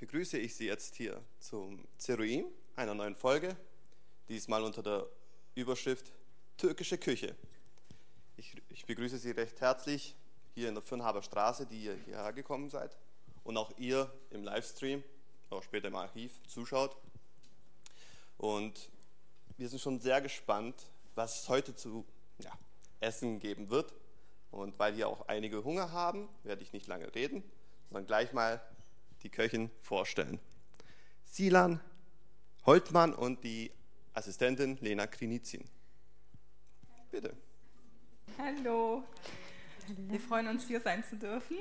begrüße ich Sie jetzt hier zum Zeruim, einer neuen Folge, diesmal unter der Überschrift Türkische Küche. Ich begrüße Sie recht herzlich hier in der Fürnhaber Straße, die ihr hierher gekommen seid, und auch ihr im Livestream, auch später im Archiv, zuschaut. Und wir sind schon sehr gespannt, was es heute zu essen geben wird. Und weil hier auch einige Hunger haben, werde ich nicht lange reden, sondern gleich mal die Köchin vorstellen. Silan Holtmann und die Assistentin Lena Krinizin. Bitte. Hallo. Wir freuen uns, hier sein zu dürfen.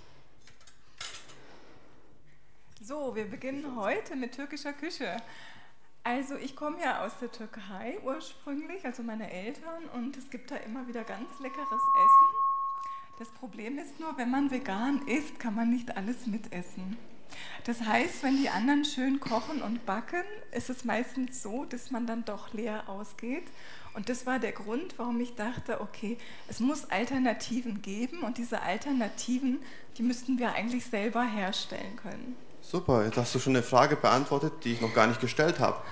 So, wir beginnen heute mit türkischer Küche. Also ich komme ja aus der Türkei ursprünglich, also meine Eltern, und es gibt da immer wieder ganz leckeres Essen. Das Problem ist nur, wenn man vegan isst, kann man nicht alles mitessen. Das heißt, wenn die anderen schön kochen und backen, ist es meistens so, dass man dann doch leer ausgeht. Und das war der Grund, warum ich dachte, okay, es muss Alternativen geben und diese Alternativen, die müssten wir eigentlich selber herstellen können. Super, jetzt hast du schon eine Frage beantwortet, die ich noch gar nicht gestellt habe.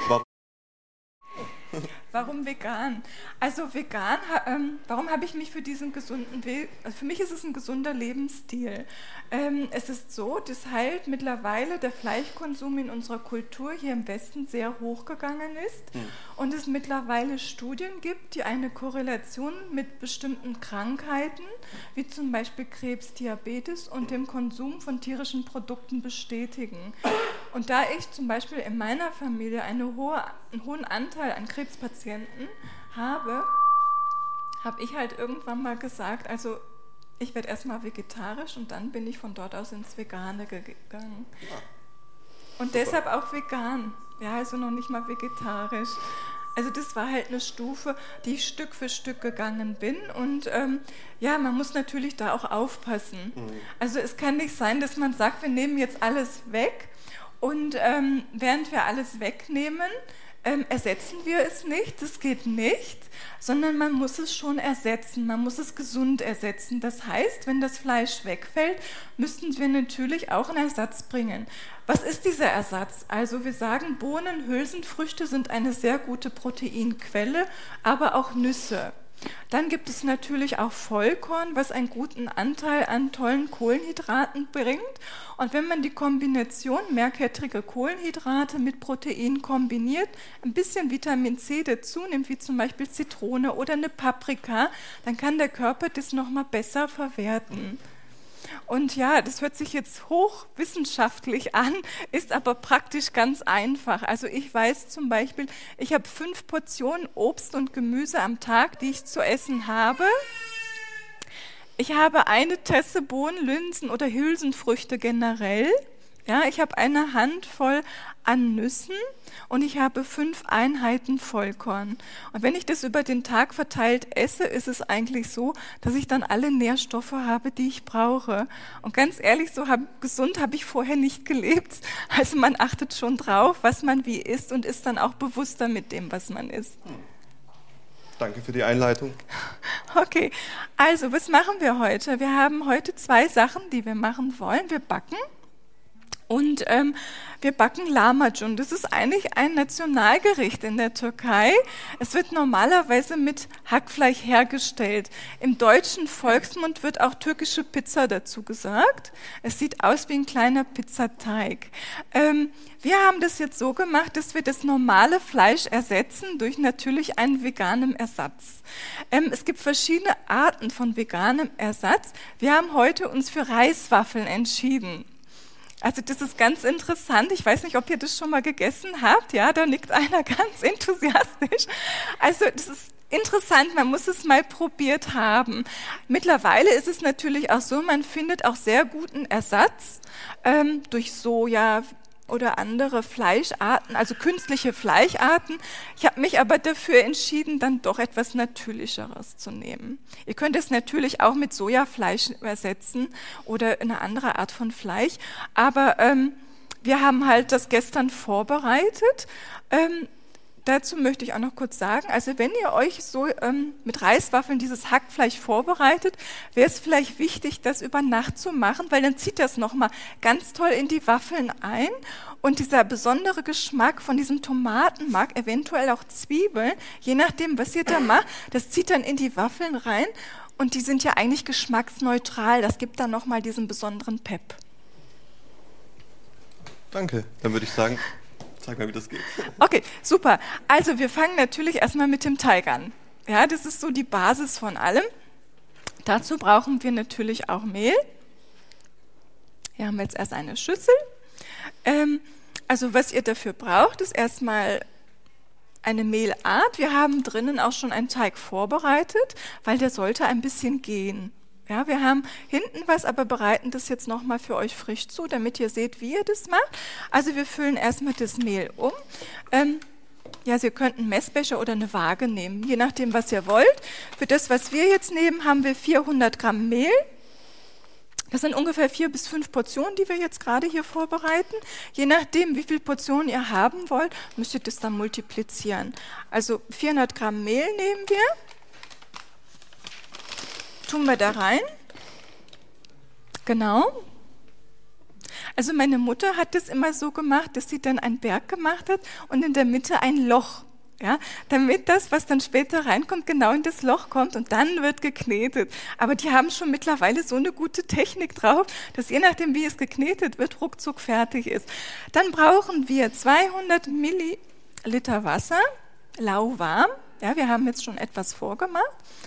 Warum vegan? Also vegan, warum habe ich mich für diesen gesunden Weg, also für mich ist es ein gesunder Lebensstil. Es ist so, dass halt mittlerweile der Fleischkonsum in unserer Kultur hier im Westen sehr hochgegangen ist und es mittlerweile Studien gibt, die eine Korrelation mit bestimmten Krankheiten, wie zum Beispiel Krebs, Diabetes und dem Konsum von tierischen Produkten bestätigen. Und da ich zum Beispiel in meiner Familie einen hohen Anteil an Krebspatienten habe ich halt irgendwann mal gesagt, also ich werde erstmal vegetarisch und dann bin ich von dort aus ins Vegane gegangen. Ja. Und deshalb auch vegan, ja, also noch nicht mal vegetarisch. Also das war halt eine Stufe, die ich Stück für Stück gegangen bin und man muss natürlich da auch aufpassen. Also es kann nicht sein, dass man sagt, wir nehmen jetzt alles weg und während wir alles wegnehmen, ersetzen wir es nicht, das geht nicht, sondern man muss es schon ersetzen, man muss es gesund ersetzen. Das heißt, wenn das Fleisch wegfällt, müssten wir natürlich auch einen Ersatz bringen. Was ist dieser Ersatz? Also wir sagen, Bohnen, Hülsenfrüchte sind eine sehr gute Proteinquelle, aber auch Nüsse. Dann gibt es natürlich auch Vollkorn, was einen guten Anteil an tollen Kohlenhydraten bringt. Und wenn man die Kombination mehrkettrige Kohlenhydrate mit Protein kombiniert, ein bisschen Vitamin C dazu nimmt, wie zum Beispiel Zitrone oder eine Paprika, dann kann der Körper das nochmal besser verwerten. Und ja, das hört sich jetzt hochwissenschaftlich an, ist aber praktisch ganz einfach. Also ich weiß zum Beispiel, ich habe 5 Portionen Obst und Gemüse am Tag, die ich zu essen habe. Ich habe eine Tasse Bohnen, Linsen oder Hülsenfrüchte generell. Ja, ich habe eine Handvoll an Nüssen und ich habe 5 Einheiten Vollkorn. Und wenn ich das über den Tag verteilt esse, ist es eigentlich so, dass ich dann alle Nährstoffe habe, die ich brauche. Und ganz ehrlich, so gesund habe ich vorher nicht gelebt. Also man achtet schon drauf, was man wie isst und ist dann auch bewusster mit dem, was man isst. Danke für die Einleitung. Okay, also was machen wir heute? Wir haben heute 2 Sachen, die wir machen wollen. Wir backen. Und wir backen Lahmacun. Das ist eigentlich ein Nationalgericht in der Türkei. Es wird normalerweise mit Hackfleisch hergestellt. Im deutschen Volksmund wird auch türkische Pizza dazu gesagt. Es sieht aus wie ein kleiner Pizzateig. Wir haben das jetzt so gemacht, dass wir das normale Fleisch ersetzen durch natürlich einen veganen Ersatz. Es gibt verschiedene Arten von veganem Ersatz. Wir haben heute uns für Reiswaffeln entschieden. Also das ist ganz interessant. Ich weiß nicht, ob ihr das schon mal gegessen habt. Ja, da nickt einer ganz enthusiastisch. Also das ist interessant, man muss es mal probiert haben. Mittlerweile ist es natürlich auch so, man findet auch sehr guten Ersatz durch Soja oder andere Fleischarten, also künstliche Fleischarten. Ich habe mich aber dafür entschieden, dann doch etwas Natürlicheres zu nehmen. Ihr könnt es natürlich auch mit Sojafleisch ersetzen oder eine andere Art von Fleisch, aber wir haben halt das gestern vorbereitet. dazu möchte ich auch noch kurz sagen, also wenn ihr euch so mit Reiswaffeln dieses Hackfleisch vorbereitet, wäre es vielleicht wichtig, das über Nacht zu machen, weil dann zieht das nochmal ganz toll in die Waffeln ein und dieser besondere Geschmack von diesem Tomatenmark, eventuell auch Zwiebeln, je nachdem, was ihr da macht, das zieht dann in die Waffeln rein und die sind ja eigentlich geschmacksneutral, das gibt dann nochmal diesen besonderen Pep. Danke, dann würde ich sagen, sag mal, wie das geht. Okay, super. Also wir fangen natürlich erstmal mit dem Teig an. Ja, das ist so die Basis von allem. Dazu brauchen wir natürlich auch Mehl. Hier haben wir jetzt erst eine Schüssel. Also was ihr dafür braucht, ist erstmal eine Mehlart. Wir haben drinnen auch schon einen Teig vorbereitet, weil der sollte ein bisschen gehen. Ja, wir haben hinten was, aber bereiten das jetzt nochmal für euch frisch zu, damit ihr seht, wie ihr das macht. Also wir füllen erstmal das Mehl um. Ja, Sie könnten einen Messbecher oder eine Waage nehmen, je nachdem, was ihr wollt. Für das, was wir jetzt nehmen, haben wir 400 Gramm Mehl. Das sind ungefähr 4 bis 5 Portionen, die wir jetzt gerade hier vorbereiten. Je nachdem, wie viele Portionen ihr haben wollt, müsst ihr das dann multiplizieren. Also 400 Gramm Mehl nehmen wir. Tun wir da rein. Genau. Also meine Mutter hat das immer so gemacht, dass sie dann einen Berg gemacht hat und in der Mitte ein Loch. Ja, damit das, was dann später reinkommt, genau in das Loch kommt und dann wird geknetet. Aber die haben schon mittlerweile so eine gute Technik drauf, dass je nachdem, wie es geknetet wird, ruckzuck fertig ist. Dann brauchen wir 200 Milliliter Wasser, lauwarm. Ja, wir haben jetzt schon etwas vorgemacht.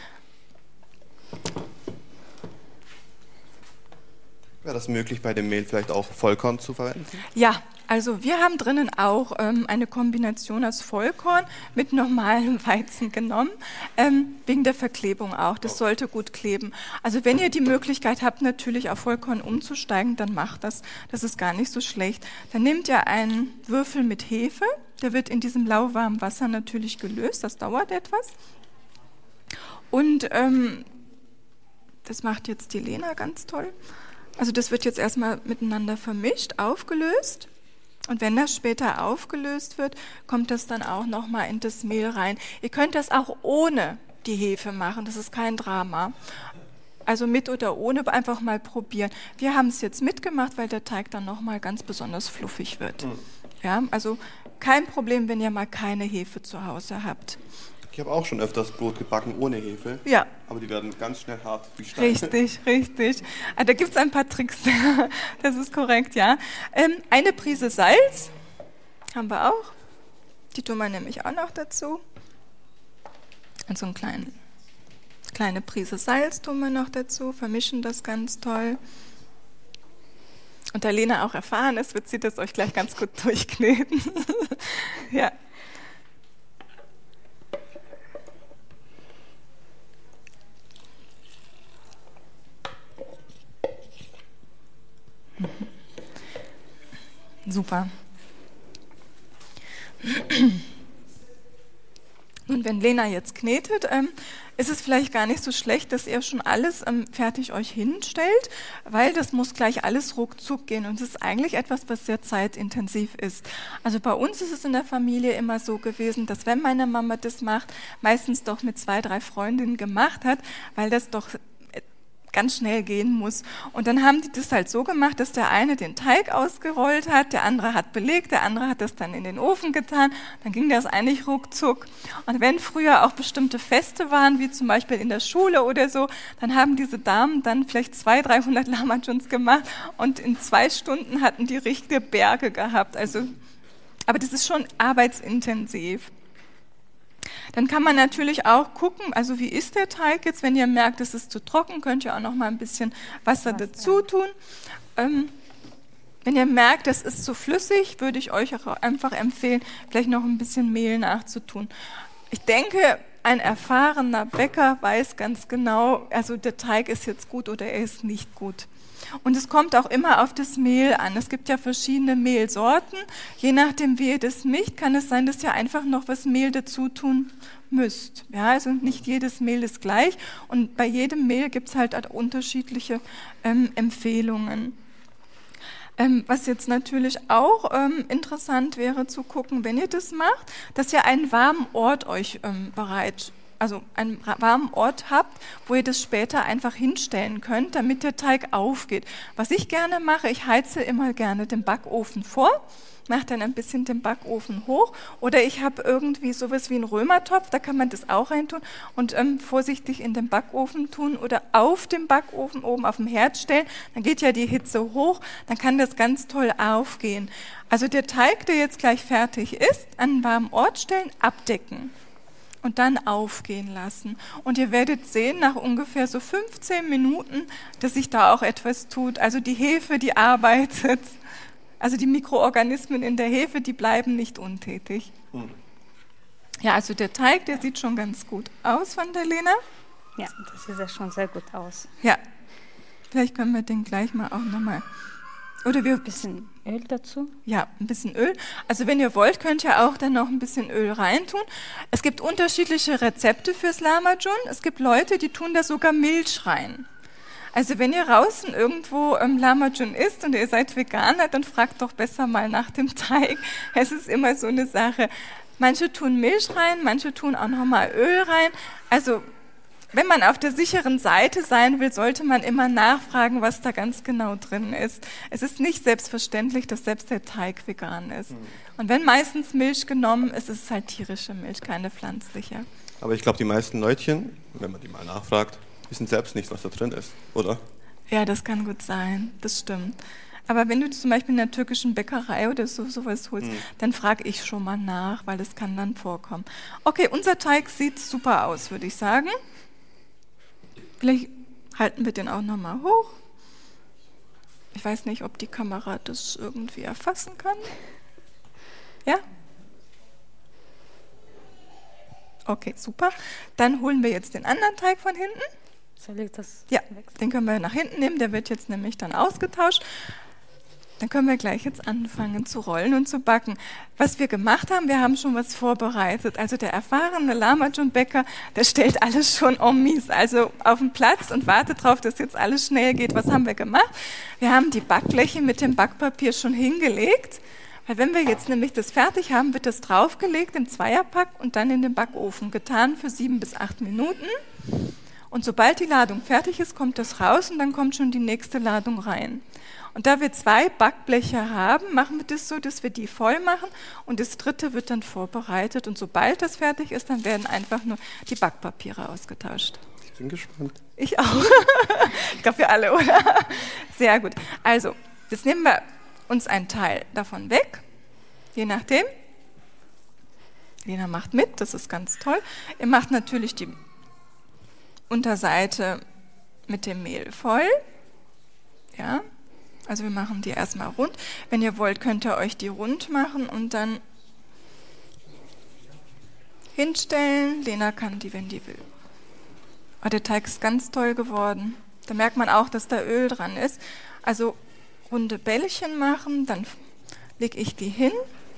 Wäre das möglich, bei dem Mehl vielleicht auch Vollkorn zu verwenden? Ja, also wir haben drinnen auch eine Kombination aus Vollkorn mit normalem Weizen genommen, wegen der Verklebung auch. Das sollte gut kleben. Also wenn ihr die Möglichkeit habt, natürlich auf Vollkorn umzusteigen, dann macht das. Das ist gar nicht so schlecht. Dann nehmt ihr einen Würfel mit Hefe. Der wird in diesem lauwarmen Wasser natürlich gelöst. Das dauert etwas. Und das macht jetzt die Lena ganz toll. Also das wird jetzt erstmal miteinander vermischt, aufgelöst. Und wenn das später aufgelöst wird, kommt das dann auch nochmal in das Mehl rein. Ihr könnt das auch ohne die Hefe machen, das ist kein Drama. Also mit oder ohne, einfach mal probieren. Wir haben es jetzt mitgemacht, weil der Teig dann nochmal ganz besonders fluffig wird. Ja, also kein Problem, wenn ihr mal keine Hefe zu Hause habt. Ich habe auch schon öfters Brot gebacken ohne Hefe, ja. Aber die werden ganz schnell hart wie Steine. Richtig. Da gibt es ein paar Tricks, das ist korrekt, ja. Eine Prise Salz haben wir auch, die tun wir nämlich auch noch dazu. Und so eine kleine Prise Salz tun wir noch dazu, vermischen das ganz toll. Und da Lena auch erfahren ist, wird sie das euch gleich ganz gut durchkneten. Ja. Super. Nun, wenn Lena jetzt knetet, ist es vielleicht gar nicht so schlecht, dass ihr schon alles fertig euch hinstellt, weil das muss gleich alles ruckzuck gehen und es ist eigentlich etwas, was sehr zeitintensiv ist. Also bei uns ist es in der Familie immer so gewesen, dass wenn meine Mama das macht, meistens doch mit 2, 3 Freundinnen gemacht hat, weil das doch ganz schnell gehen muss. Und dann haben die das halt so gemacht, dass der eine den Teig ausgerollt hat, der andere hat belegt, der andere hat das dann in den Ofen getan. Dann ging das eigentlich ruckzuck. Und wenn früher auch bestimmte Feste waren, wie zum Beispiel in der Schule oder so, dann haben diese Damen dann vielleicht 200, 300 Lammertschons gemacht und in 2 Stunden hatten die richtige Berge gehabt. Also, aber das ist schon arbeitsintensiv. Dann kann man natürlich auch gucken, also wie ist der Teig jetzt, wenn ihr merkt, es ist zu trocken, könnt ihr auch noch mal ein bisschen Wasser dazu tun. Wenn ihr merkt, es ist zu flüssig, würde ich euch auch einfach empfehlen, vielleicht noch ein bisschen Mehl nachzutun. Ich denke, ein erfahrener Bäcker weiß ganz genau, also der Teig ist jetzt gut oder er ist nicht gut. Und es kommt auch immer auf das Mehl an. Es gibt ja verschiedene Mehlsorten. Je nachdem, wie ihr das mischt, kann es sein, dass ihr einfach noch was Mehl dazu tun müsst. Ja, also nicht jedes Mehl ist gleich. Und bei jedem Mehl gibt es halt unterschiedliche Empfehlungen. Was jetzt natürlich auch interessant wäre zu gucken, wenn ihr das macht, dass ihr einen warmen Ort euch also einen warmen Ort habt, wo ihr das später einfach hinstellen könnt, damit der Teig aufgeht. Was ich gerne mache, ich heize immer gerne den Backofen vor, mache dann ein bisschen den Backofen hoch, oder ich habe irgendwie sowas wie einen Römertopf, da kann man das auch reintun und vorsichtig in den Backofen tun oder auf dem Backofen oben auf dem Herd stellen, dann geht ja die Hitze hoch, dann kann das ganz toll aufgehen. Also der Teig, der jetzt gleich fertig ist, an einen warmen Ort stellen, abdecken und dann aufgehen lassen. Und ihr werdet sehen, nach ungefähr so 15 Minuten, dass sich da auch etwas tut. Also die Hefe, die arbeitet. Also die Mikroorganismen in der Hefe, die bleiben nicht untätig. Ja, also der Teig, der sieht schon ganz gut aus von der Lena. Ja, das sieht ja schon sehr gut aus. Ja, vielleicht können wir den gleich mal auch nochmal... Oder wir ein bisschen Öl dazu? Ja, ein bisschen Öl. Also wenn ihr wollt, könnt ihr auch dann noch ein bisschen Öl reintun. Es gibt unterschiedliche Rezepte fürs Lahmacun. Es gibt Leute, die tun da sogar Milch rein. Also wenn ihr draußen irgendwo Lahmacun isst und ihr seid Veganer, dann fragt doch besser mal nach dem Teig. Es ist immer so eine Sache. Manche tun Milch rein, manche tun auch nochmal Öl rein. Also wenn man auf der sicheren Seite sein will, sollte man immer nachfragen, was da ganz genau drin ist. Es ist nicht selbstverständlich, dass selbst der Teig vegan ist. Und wenn meistens Milch genommen ist, ist es halt tierische Milch, keine pflanzliche. Aber ich glaube, die meisten Leutchen, wenn man die mal nachfragt, wissen selbst nicht, was da drin ist, oder? Ja, das kann gut sein, das stimmt. Aber wenn du zum Beispiel in der türkischen Bäckerei oder sowas holst, dann frage ich schon mal nach, weil das kann dann vorkommen. Okay, unser Teig sieht super aus, würde ich sagen. Vielleicht halten wir den auch nochmal hoch. Ich weiß nicht, ob die Kamera das irgendwie erfassen kann. Ja? Okay, super. Dann holen wir jetzt den anderen Teig von hinten. Soll ich das wechseln? Den können wir nach hinten nehmen, der wird jetzt nämlich dann ausgetauscht. Dann können wir gleich jetzt anfangen zu rollen und zu backen. Was wir gemacht haben, wir haben schon was vorbereitet. Also der erfahrene Lahmacun-Bäcker, der stellt alles schon en mise, also auf den Platz und wartet darauf, dass jetzt alles schnell geht. Was haben wir gemacht? Wir haben die Backbleche mit dem Backpapier schon hingelegt, weil wenn wir jetzt nämlich das fertig haben, wird das draufgelegt im Zweierpack und dann in den Backofen getan für 7 bis 8 Minuten. Und sobald die Ladung fertig ist, kommt das raus und dann kommt schon die nächste Ladung rein. Und da wir 2 Backbleche haben, machen wir das so, dass wir die voll machen und das dritte wird dann vorbereitet. Und sobald das fertig ist, dann werden einfach nur die Backpapiere ausgetauscht. Ich bin gespannt. Ich auch. Ich glaube, wir alle, oder? Sehr gut. Also, jetzt nehmen wir uns einen Teil davon weg, je nachdem. Lena macht mit, das ist ganz toll. Ihr macht natürlich die Unterseite mit dem Mehl voll. Ja. Also wir machen die erstmal rund. Wenn ihr wollt, könnt ihr euch die rund machen und dann hinstellen. Lena kann die, wenn die will. Oh, der Teig ist ganz toll geworden. Da merkt man auch, dass da Öl dran ist. Also runde Bällchen machen, dann lege ich die hin.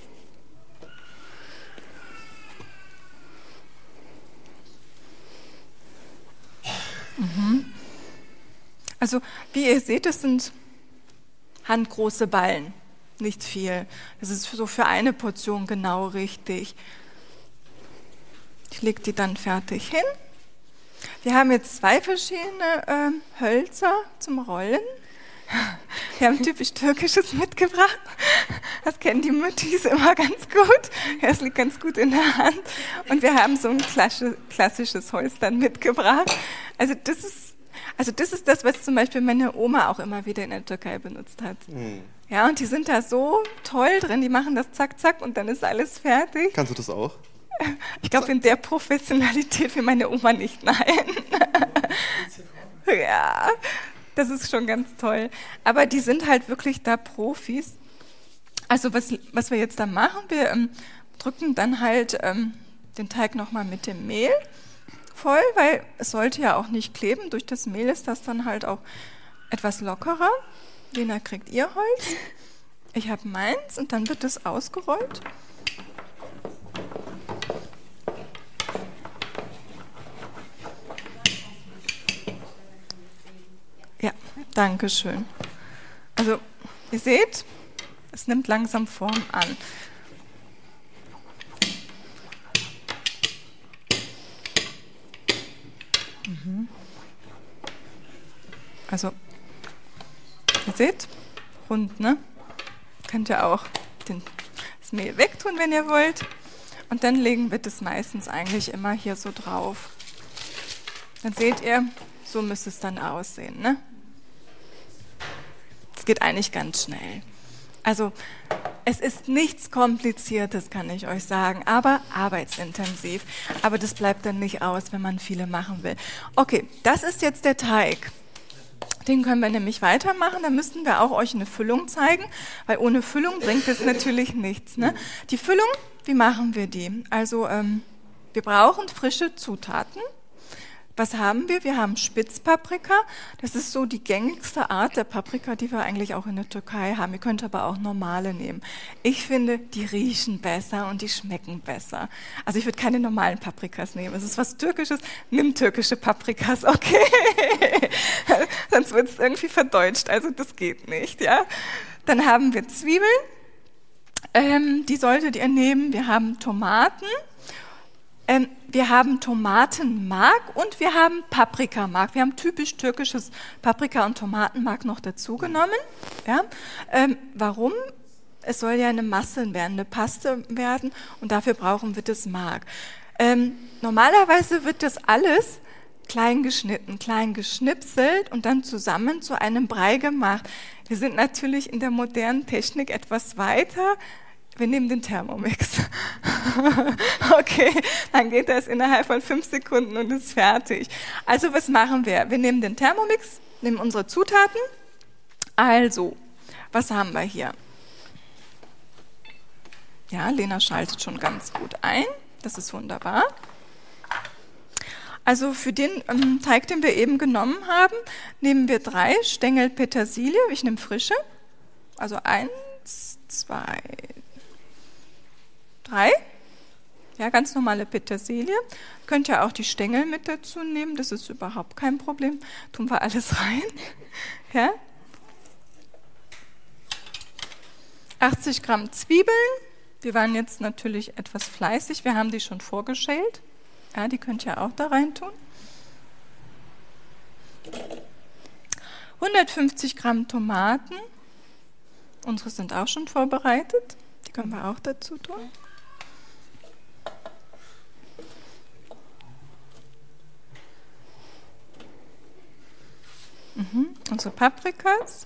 Also wie ihr seht, das sind handgroße Ballen, nicht viel. Das ist so für eine Portion genau richtig. Ich lege die dann fertig hin. Wir haben jetzt 2 verschiedene Hölzer zum Rollen. Wir haben typisch Türkisches mitgebracht. Das kennen die Müttis immer ganz gut. Es liegt ganz gut in der Hand. Und wir haben so ein klassisches Holz dann mitgebracht. Also das ist das, was zum Beispiel meine Oma auch immer wieder in der Türkei benutzt hat. Ja, und die sind da so toll drin, die machen das zack, zack und dann ist alles fertig. Kannst du das auch? Ich glaube, in der Professionalität wie meine Oma nicht, nein. Ja, das ist schon ganz toll. Aber die sind halt wirklich da Profis. Also was wir jetzt da machen, wir drücken dann halt den Teig nochmal mit dem Mehl voll, weil es sollte ja auch nicht kleben. Durch das Mehl ist das dann halt auch etwas lockerer. Lena kriegt ihr Holz, ich habe meins und dann wird es ausgerollt. Ja, danke schön. Also Ihr seht, es nimmt langsam Form an. Also, ihr seht, rund, ne? Könnt ihr auch das Mehl wegtun, wenn ihr wollt. Und dann legen wir das meistens eigentlich immer hier so drauf. Dann seht ihr, so müsste es dann aussehen, ne? Es geht eigentlich ganz schnell. Also, es ist nichts Kompliziertes, kann ich euch sagen, aber arbeitsintensiv. Aber das bleibt dann nicht aus, wenn man viele machen will. Okay, das ist jetzt der Teig. Den können wir nämlich weitermachen. Da müssten wir auch euch eine Füllung zeigen, weil ohne Füllung bringt es natürlich nichts. Ne? Die Füllung, wie machen wir die? Also wir brauchen frische Zutaten. Was haben wir? Wir haben Spitzpaprika. Das ist so die gängigste Art der Paprika, die wir eigentlich auch in der Türkei haben. Ihr könnt aber auch normale nehmen. Ich finde, die riechen besser und die schmecken besser. Also ich würde keine normalen Paprikas nehmen. Es ist was Türkisches. Nimm türkische Paprikas, okay? Sonst wird es irgendwie verdeutscht. Also das geht nicht, ja? Dann haben wir Zwiebeln. Die solltet ihr nehmen. Wir haben Tomaten. Wir haben Tomatenmark und wir haben Paprikamark. Wir haben typisch türkisches Paprika- und Tomatenmark noch dazu genommen. Ja? Warum? Es soll ja eine Masse werden, eine Paste werden und dafür brauchen wir das Mark. Normalerweise wird das alles klein geschnitten, klein geschnipselt und dann zusammen zu einem Brei gemacht. Wir sind natürlich in der modernen Technik etwas weiter. Wir nehmen den Thermomix. Okay, dann geht das innerhalb von 5 Sekunden und ist fertig. Also was machen wir? Wir nehmen den Thermomix, nehmen unsere Zutaten. Also, was haben wir hier? Ja, Lena schaltet schon ganz gut ein. Das ist wunderbar. Also für den Teig, den wir eben genommen haben, nehmen wir 3 Stängel Petersilie. Ich nehme frische. Also 1, 2, 3. Ja, ganz normale Petersilie. Könnt ihr auch die Stängel mit dazu nehmen, das ist überhaupt kein Problem. Tun wir alles rein. Ja. 80 Gramm Zwiebeln. Wir waren jetzt natürlich etwas fleißig, wir haben die schon vorgeschält. Ja, die könnt ihr auch da rein tun. 150 Gramm Tomaten. Unsere sind auch schon vorbereitet. Die können wir auch dazu tun. Unsere Paprikas.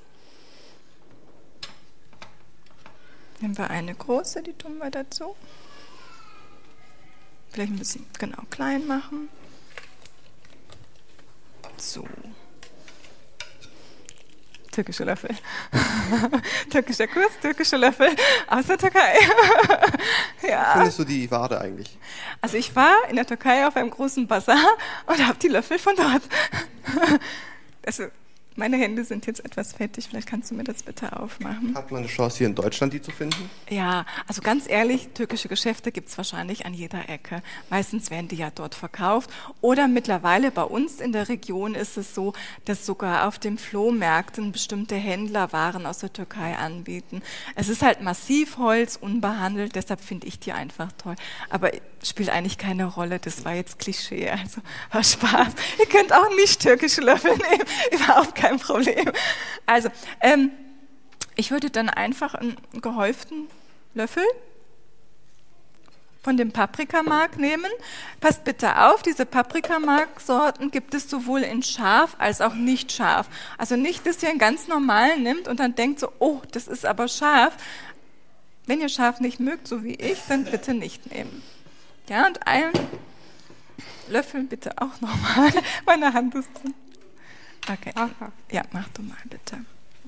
Nehmen wir eine große, die tun wir dazu. Vielleicht ein bisschen genau klein machen. So. Türkische Löffel. Türkischer Kurs, türkische Löffel aus der Türkei. Ja. Wie findest du die Ware eigentlich? Also ich war in der Türkei auf einem großen Bazar und habe die Löffel von dort. Also meine Hände sind jetzt etwas fettig, vielleicht kannst du mir das bitte aufmachen. Hat man eine Chance, hier in Deutschland die zu finden? Ja, also ganz ehrlich, türkische Geschäfte gibt es wahrscheinlich an jeder Ecke. Meistens werden die ja dort verkauft. Oder mittlerweile bei uns in der Region ist es so, dass sogar auf den Flohmärkten bestimmte Händler Waren aus der Türkei anbieten. Es ist halt Massivholz, unbehandelt, deshalb finde ich die einfach toll. Aber spielt eigentlich keine Rolle, das war jetzt Klischee, also war Spaß. Ihr könnt auch nicht türkische Löffel nehmen, überhaupt kein Problem. Also, ich würde dann einfach einen gehäuften Löffel von dem Paprikamark nehmen. Passt bitte auf, diese Paprikamark-Sorten gibt es sowohl in scharf als auch nicht scharf. Also nicht, dass ihr einen ganz normalen nimmt und dann denkt so, oh, das ist aber scharf. Wenn ihr scharf nicht mögt, so wie ich, dann bitte nicht nehmen. Ja, und einen Löffel bitte auch nochmal. Meine Hand ist drin. Okay. Ja, mach du mal bitte.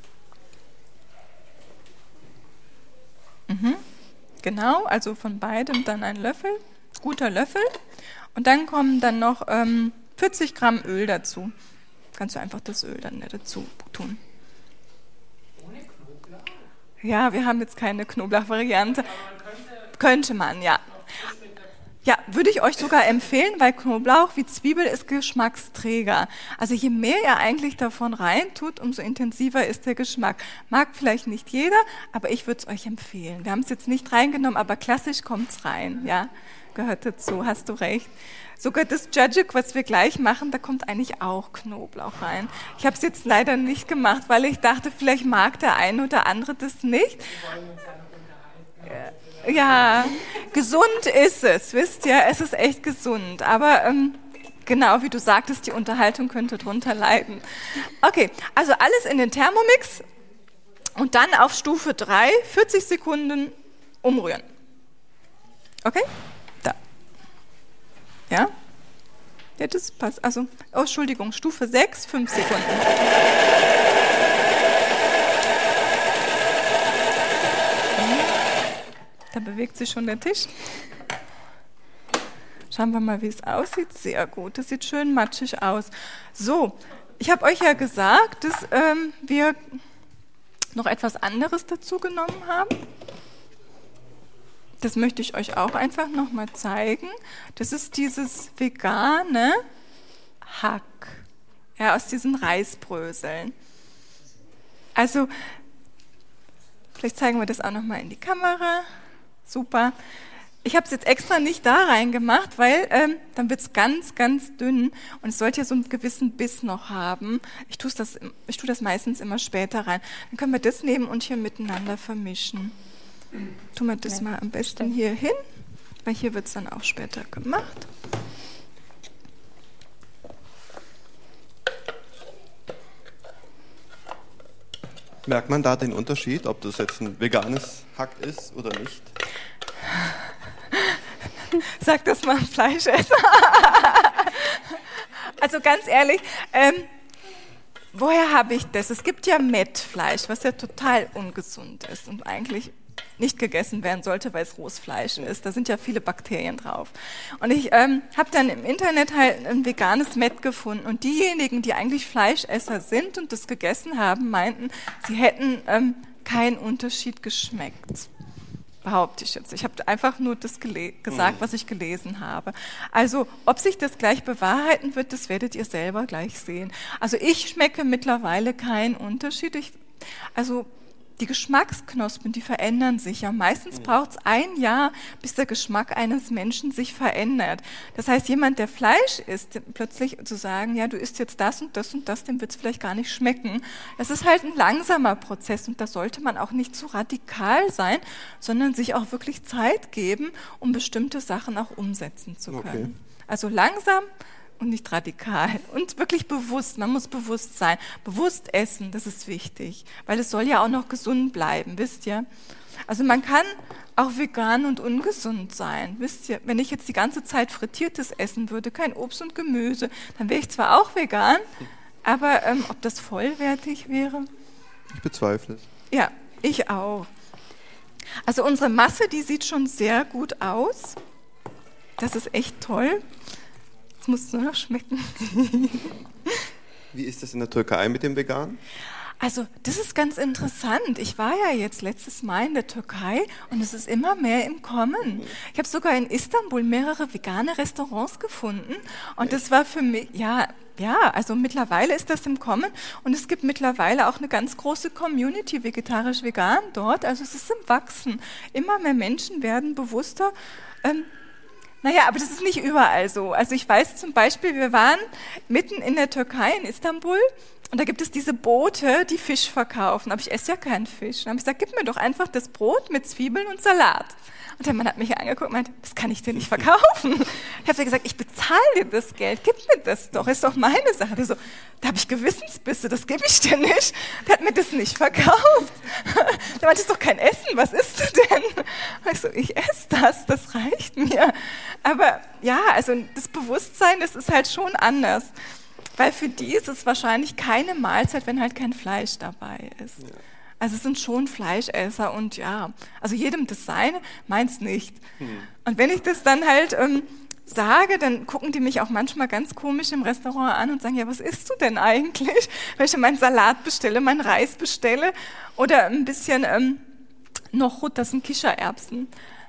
Genau, also von beidem dann ein Löffel, guter Löffel. Und dann kommen dann noch 40 Gramm Öl dazu. Kannst du einfach das Öl dann dazu tun. Ohne Knoblauch? Ja, wir haben jetzt keine Knoblauch-Variante. Könnte man, ja. Ja, würde ich euch sogar empfehlen, weil Knoblauch wie Zwiebel ist Geschmacksträger. Also je mehr ihr eigentlich davon reintut, umso intensiver ist der Geschmack. Mag vielleicht nicht jeder, aber ich würde es euch empfehlen. Wir haben es jetzt nicht reingenommen, aber klassisch kommt es rein. Ja, gehört dazu, hast du recht. Sogar das Judgik, was wir gleich machen, da kommt eigentlich auch Knoblauch rein. Ich habe es jetzt leider nicht gemacht, weil ich dachte, vielleicht mag der eine oder andere das nicht. Ja, gesund ist es, wisst ihr, es ist echt gesund. Aber genau, wie du sagtest, die Unterhaltung könnte drunter leiden. Okay, also alles in den Thermomix und dann auf Stufe 3, 40 Sekunden umrühren. Okay? Da. Ja? Ja, das passt. Also, oh, Entschuldigung, Stufe 6, 5 Sekunden. Da bewegt sich schon der Tisch. Schauen wir mal, wie es aussieht. Sehr gut, das sieht schön matschig aus. So, ich habe euch ja gesagt, dass wir noch etwas anderes dazu genommen haben. Das möchte ich euch auch einfach nochmal zeigen. Das ist dieses vegane Hack, ja, aus diesen Reisbröseln. Also, vielleicht zeigen wir das auch nochmal in die Kamera. Super. Ich habe es jetzt extra nicht da reingemacht, weil dann wird es ganz, ganz dünn und es sollte ja so einen gewissen Biss noch haben. Ich tue das meistens immer später rein. Dann können wir das nehmen und hier miteinander vermischen. Tun wir das mal am besten hier hin, weil hier wird es dann auch später gemacht. Merkt man da den Unterschied, ob das jetzt ein veganes Hack ist oder nicht? Sag das mal, Fleischesser. Also ganz ehrlich, woher habe ich das? Es gibt ja Mettfleisch, was ja total ungesund ist und eigentlich nicht gegessen werden sollte, weil es rohes Fleisch ist. Da sind ja viele Bakterien drauf. Und ich habe dann im Internet halt ein veganes Mett gefunden. Und diejenigen, die eigentlich Fleischesser sind und das gegessen haben, meinten, sie hätten keinen Unterschied geschmeckt. Behaupte ich jetzt. Ich habe einfach nur das gesagt, was ich gelesen habe. Also, ob sich das gleich bewahrheiten wird, das werdet ihr selber gleich sehen. Also, ich schmecke mittlerweile keinen Unterschied. Also, die Geschmacksknospen, die verändern sich ja. Meistens braucht es 1 Jahr, bis der Geschmack eines Menschen sich verändert. Das heißt, jemand, der Fleisch isst, plötzlich zu sagen, ja, du isst jetzt das und das und das, dem wird es vielleicht gar nicht schmecken. Das ist halt ein langsamer Prozess und da sollte man auch nicht zu radikal sein, sondern sich auch wirklich Zeit geben, um bestimmte Sachen auch umsetzen zu können. Okay. Also langsam und nicht radikal und wirklich bewusst. Man muss bewusst sein. Bewusst essen, das ist wichtig, weil es soll ja auch noch gesund bleiben, wisst ihr? Also man kann auch vegan und ungesund sein, wisst ihr? Wenn ich jetzt die ganze Zeit Frittiertes essen würde, kein Obst und Gemüse, dann wäre ich zwar auch vegan, aber ob das vollwertig wäre? Ich bezweifle es. Ja, ich auch. Also unsere Masse, die sieht schon sehr gut aus. Das ist echt toll. Es muss nur noch schmecken. Wie ist das in der Türkei mit dem Vegan? Also das ist ganz interessant. Ich war ja jetzt letztes Mal in der Türkei und es ist immer mehr im Kommen. Ich habe sogar in Istanbul mehrere vegane Restaurants gefunden und das war für mich, ja, also mittlerweile ist das im Kommen und es gibt mittlerweile auch eine ganz große Community vegetarisch-vegan dort. Also es ist im Wachsen. Immer mehr Menschen werden bewusster. Naja, aber das ist nicht überall so. Also ich weiß zum Beispiel, wir waren mitten in der Türkei, in Istanbul, und da gibt es diese Boote, die Fisch verkaufen. Aber ich esse ja keinen Fisch. Dann habe ich gesagt, gib mir doch einfach das Brot mit Zwiebeln und Salat. Und der Mann hat mich angeguckt und meinte, das kann ich dir nicht verkaufen. Ich habe gesagt, ich bezahle dir das Geld, gib mir das doch, ist doch meine Sache. So, da habe ich Gewissensbisse, das gebe ich dir nicht. Der hat mir das nicht verkauft. Der meinte, das ist doch kein Essen, was isst du denn? Und ich so, ich esse das reicht mir. Aber ja, also das Bewusstsein, das ist halt schon anders. Weil für die ist es wahrscheinlich keine Mahlzeit, wenn halt kein Fleisch dabei ist. Ja. Also es sind schon Fleischesser und ja, also jedem das Seine, meins nicht. Und wenn ich das dann halt sage, dann gucken die mich auch manchmal ganz komisch im Restaurant an und sagen, ja, was isst du denn eigentlich? Wenn ich meinen Salat bestelle, meinen Reis bestelle oder ein bisschen Nochut, das sind Kichererbsen.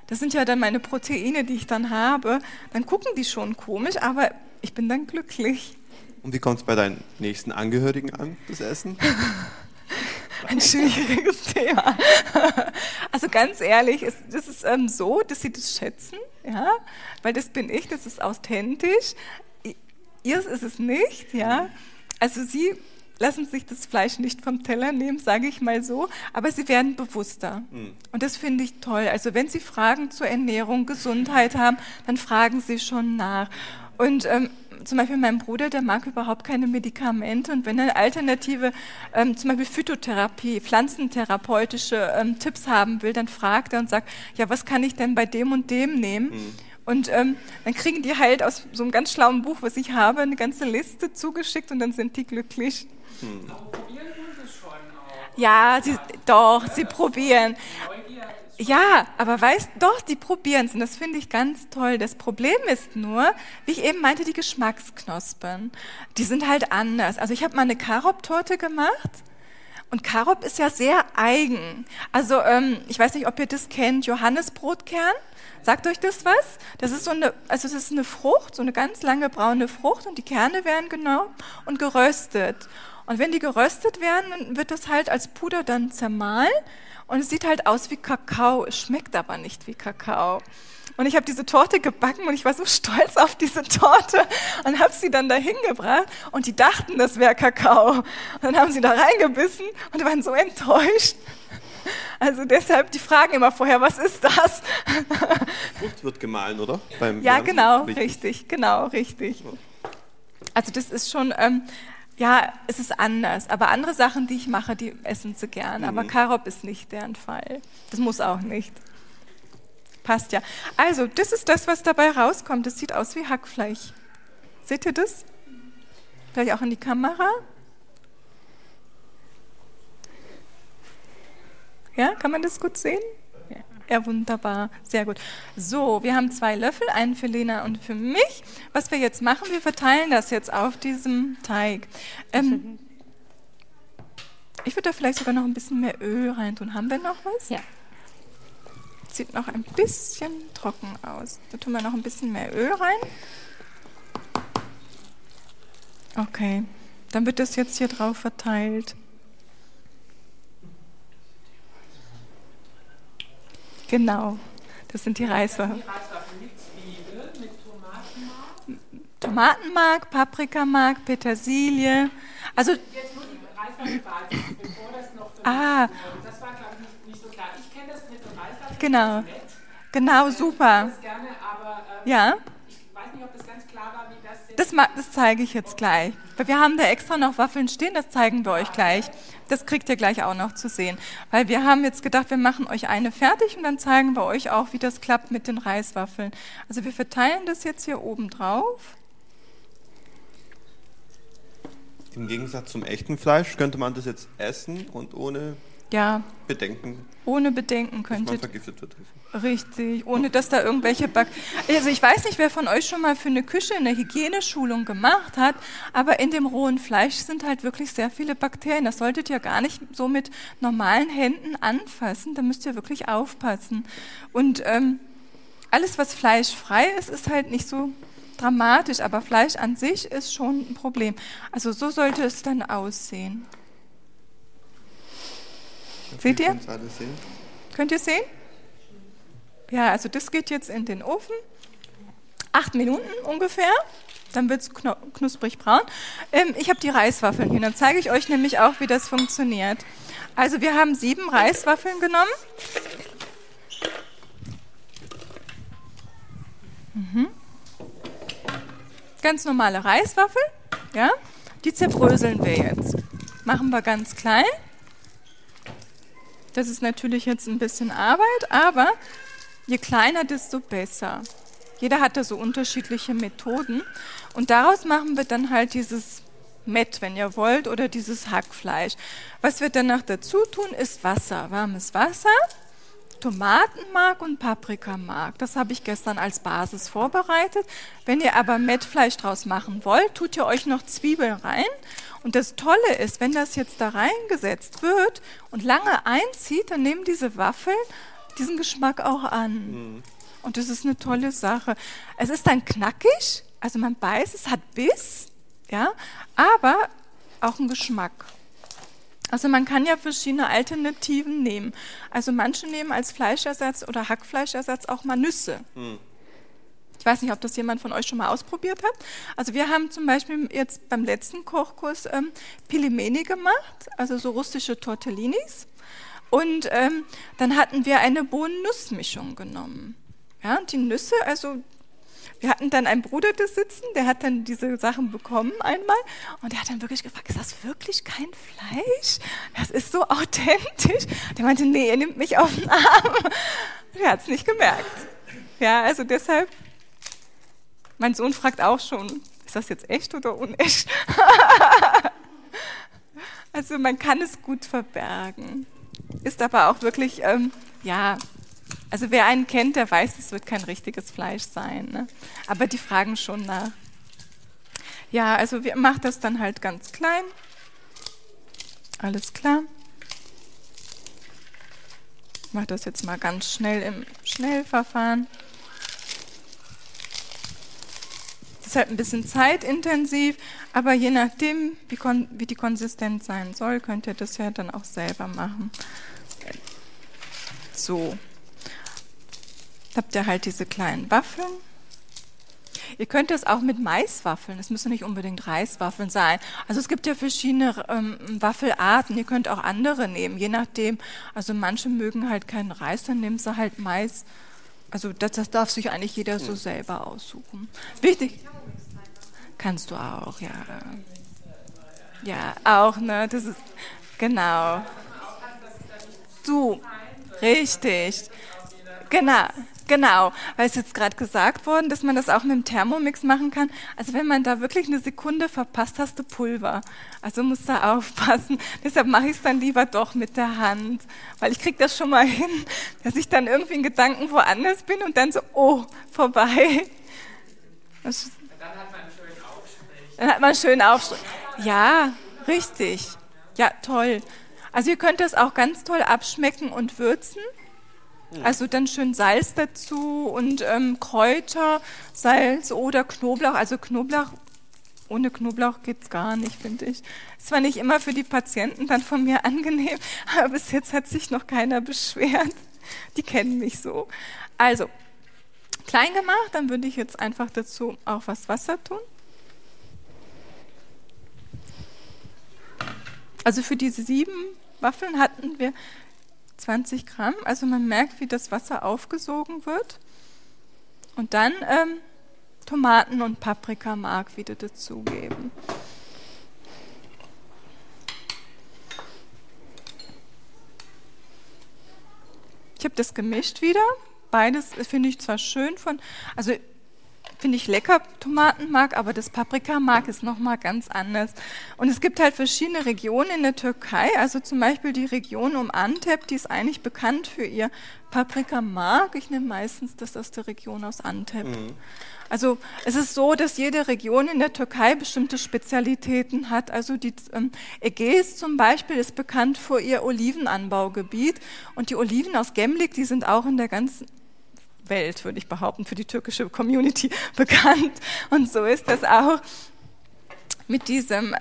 das sind ja dann meine Proteine, die ich dann habe, dann gucken die schon komisch, aber ich bin dann glücklich. Und wie kommt es bei deinen nächsten Angehörigen an, das Essen? Ein schwieriges Thema. Also ganz ehrlich, das ist so, dass sie das schätzen, ja, weil das bin ich, das ist authentisch. Ihrs ist es nicht, ja. Also sie lassen sich das Fleisch nicht vom Teller nehmen, sage ich mal so, aber sie werden bewusster. Und das finde ich toll. Also wenn Sie Fragen zur Ernährung, Gesundheit haben, dann fragen Sie schon nach. Und zum Beispiel mein Bruder, der mag überhaupt keine Medikamente, und wenn er alternative, zum Beispiel Phytotherapie, pflanzentherapeutische Tipps haben will, dann fragt er und sagt, ja, was kann ich denn bei dem und dem nehmen? Und dann kriegen die halt aus so einem ganz schlauen Buch, was ich habe, eine ganze Liste zugeschickt, und dann sind die glücklich. Aber probieren tun sie es schon auch. Ja, sie probieren. Ja, aber die probieren es, und das finde ich ganz toll. Das Problem ist nur, wie ich eben meinte, die Geschmacksknospen, die sind halt anders. Also ich habe mal eine Karob-Torte gemacht, und Karob ist ja sehr eigen. Also ich weiß nicht, ob ihr das kennt, Johannisbrotkern. Sagt euch das was? Das ist das ist eine Frucht, so eine ganz lange braune Frucht, und die Kerne werden genommen und geröstet. Und wenn die geröstet werden, dann wird das halt als Puder dann zermahlen, und es sieht halt aus wie Kakao, es schmeckt aber nicht wie Kakao. Und ich habe diese Torte gebacken, und ich war so stolz auf diese Torte und habe sie dann dahin gebracht, und die dachten, das wäre Kakao. Und dann haben sie da reingebissen und waren so enttäuscht. Also deshalb, die fragen immer vorher, was ist das? Frucht wird gemahlen, oder? Ja, genau, richtig. Also das ist schon, es ist anders. Aber andere Sachen, die ich mache, die essen sie gern. Aber Karob ist nicht deren Fall. Das muss auch nicht. Passt ja. Also, das ist das, was dabei rauskommt. Das sieht aus wie Hackfleisch. Seht ihr das? Vielleicht auch in die Kamera. Ja, kann man das gut sehen? Ja, wunderbar. Sehr gut. So, wir haben 2 Löffel, einen für Lena und für mich. Was wir jetzt machen, wir verteilen das jetzt auf diesem Teig. Ich würde da vielleicht sogar noch ein bisschen mehr Öl reintun. Haben wir noch was? Ja. Sieht noch ein bisschen trocken aus. Da tun wir noch ein bisschen mehr Öl rein. Okay, dann wird das jetzt hier drauf verteilt. Genau, das sind die Reiswaffeln. Die Reiswaffeln mit Zwiebeln, mit Tomatenmark. Tomatenmark, Paprikamark, Petersilie. Also Jetzt nur die Reiswaffelbasis, bevor das noch für das war, glaube ich, nicht so klar. Ich kenne das mit den Reiswaffeln. Genau. Nett. Genau, super. Das gerne, aber Ja. ich weiß nicht, ob das ganz klar war, wie das jetzt... Das zeige ich jetzt gleich. Weil wir haben da extra noch Waffeln stehen, das zeigen wir euch gleich. Das kriegt ihr gleich auch noch zu sehen. Weil wir haben jetzt gedacht, wir machen euch eine fertig, und dann zeigen wir euch auch, wie das klappt mit den Reiswaffeln. Also wir verteilen das jetzt hier oben drauf. Im Gegensatz zum echten Fleisch könnte man das jetzt essen und ohne Bedenken, Ohne Bedenken dass man könntet. vergiftet wird. Richtig, ohne dass da irgendwelche Also ich weiß nicht, wer von euch schon mal für eine Küche eine Hygieneschulung gemacht hat, aber in dem rohen Fleisch sind halt wirklich sehr viele Bakterien. Das solltet ihr gar nicht so mit normalen Händen anfassen, da müsst ihr wirklich aufpassen. Und alles, was fleischfrei ist, ist halt nicht so dramatisch, aber Fleisch an sich ist schon ein Problem. Also so sollte es dann aussehen. Seht ihr? Könnt ihr sehen? Ja, also das geht jetzt in den Ofen. 8 Minuten ungefähr, dann wird es knusprig braun. Ich habe die Reiswaffeln hier, dann zeige ich euch nämlich auch, wie das funktioniert. Also wir haben 7 Reiswaffeln genommen. Ganz normale Reiswaffeln, ja? Die zerbröseln wir jetzt. Machen wir ganz klein. Das ist natürlich jetzt ein bisschen Arbeit, aber je kleiner, desto besser. Jeder hat da so unterschiedliche Methoden. Und daraus machen wir dann halt dieses Mett, wenn ihr wollt, oder dieses Hackfleisch. Was wir danach dazu tun, ist Wasser, warmes Wasser, Tomatenmark und Paprikamark. Das habe ich gestern als Basis vorbereitet. Wenn ihr aber Mettfleisch draus machen wollt, tut ihr euch noch Zwiebeln rein. Und das Tolle ist, wenn das jetzt da reingesetzt wird und lange einzieht, dann nehmen diese Waffeln diesen Geschmack auch an. Und das ist eine tolle Sache. Es ist dann knackig, also man beißt, es hat Biss, ja, aber auch einen Geschmack. Also man kann ja verschiedene Alternativen nehmen. Also manche nehmen als Fleischersatz oder Hackfleischersatz auch mal Nüsse. Ich weiß nicht, ob das jemand von euch schon mal ausprobiert hat. Also wir haben zum Beispiel jetzt beim letzten Kochkurs Pilmeni gemacht, also so russische Tortellinis. Und dann hatten wir eine Bohnen-Nuss-Mischung genommen. Ja, und die Nüsse, also wir hatten dann einen Bruder da sitzen, der hat dann diese Sachen bekommen einmal und der hat dann wirklich gefragt, ist das wirklich kein Fleisch? Das ist so authentisch. Der meinte, nee, er nimmt mich auf den Arm. Er hat es nicht gemerkt. Ja, also deshalb, mein Sohn fragt auch schon, ist das jetzt echt oder unecht? Also man kann es gut verbergen. Ist aber auch wirklich, ja, also wer einen kennt, der weiß, es wird kein richtiges Fleisch sein. Ne? Aber die fragen schon nach. Ja, also wir machen das dann halt ganz klein. Alles klar. Ich mache das jetzt mal ganz schnell im Schnellverfahren. Das ist halt ein bisschen zeitintensiv, aber je nachdem, wie die Konsistenz sein soll, könnt ihr das ja dann auch selber machen. So. Habt ihr halt diese kleinen Waffeln. Ihr könnt es auch mit Maiswaffeln, es müssen nicht unbedingt Reiswaffeln sein. Also es gibt ja verschiedene Waffelarten, ihr könnt auch andere nehmen, je nachdem. Also manche mögen halt keinen Reis, dann nehmen sie halt Mais. Also das darf sich eigentlich jeder so selber aussuchen. Wichtig. Kannst du auch, ja. Ja, auch, ne, das ist, genau. Du, richtig. Genau, weil es jetzt gerade gesagt worden, dass man das auch mit dem Thermomix machen kann. Also wenn man da wirklich eine Sekunde verpasst, hast du Pulver. Also musst du aufpassen. Deshalb mache ich es dann lieber doch mit der Hand, weil ich kriege das schon mal hin, dass ich dann irgendwie in Gedanken woanders bin und dann so, oh, vorbei. Dann hat man einen schönen Aufstrich. Dann hat man einen schönen Aufstrich. Ja, richtig. Ja, toll. Also ihr könnt das auch ganz toll abschmecken und würzen. Also dann schön Salz dazu und Kräuter, Salz oder Knoblauch. Also Knoblauch, ohne Knoblauch geht es gar nicht, finde ich. Ist zwar nicht immer für die Patienten dann von mir angenehm, aber bis jetzt hat sich noch keiner beschwert. Die kennen mich so. Also, klein gemacht, dann würde ich jetzt einfach dazu auch was Wasser tun. Also für diese 7 Waffeln hatten wir 20 Gramm, also man merkt, wie das Wasser aufgesogen wird. Und dann Tomaten- und Paprikamark wieder dazugeben. Ich habe das gemischt wieder. Beides finde ich zwar schön also finde ich lecker, Tomatenmark, aber das Paprikamark ist nochmal ganz anders. Und es gibt halt verschiedene Regionen in der Türkei, also zum Beispiel die Region um Antep, die ist eigentlich bekannt für ihr Paprikamark. Ich nehme meistens das aus der Region aus Antep. Also es ist so, dass jede Region in der Türkei bestimmte Spezialitäten hat. Also die Ägäis zum Beispiel ist bekannt für ihr Olivenanbaugebiet und die Oliven aus Gemlik, die sind auch in der ganzen Welt, würde ich behaupten, für die türkische Community bekannt. Und so ist das auch mit diesem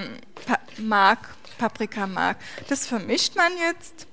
Paprikamark. Das vermischt man jetzt.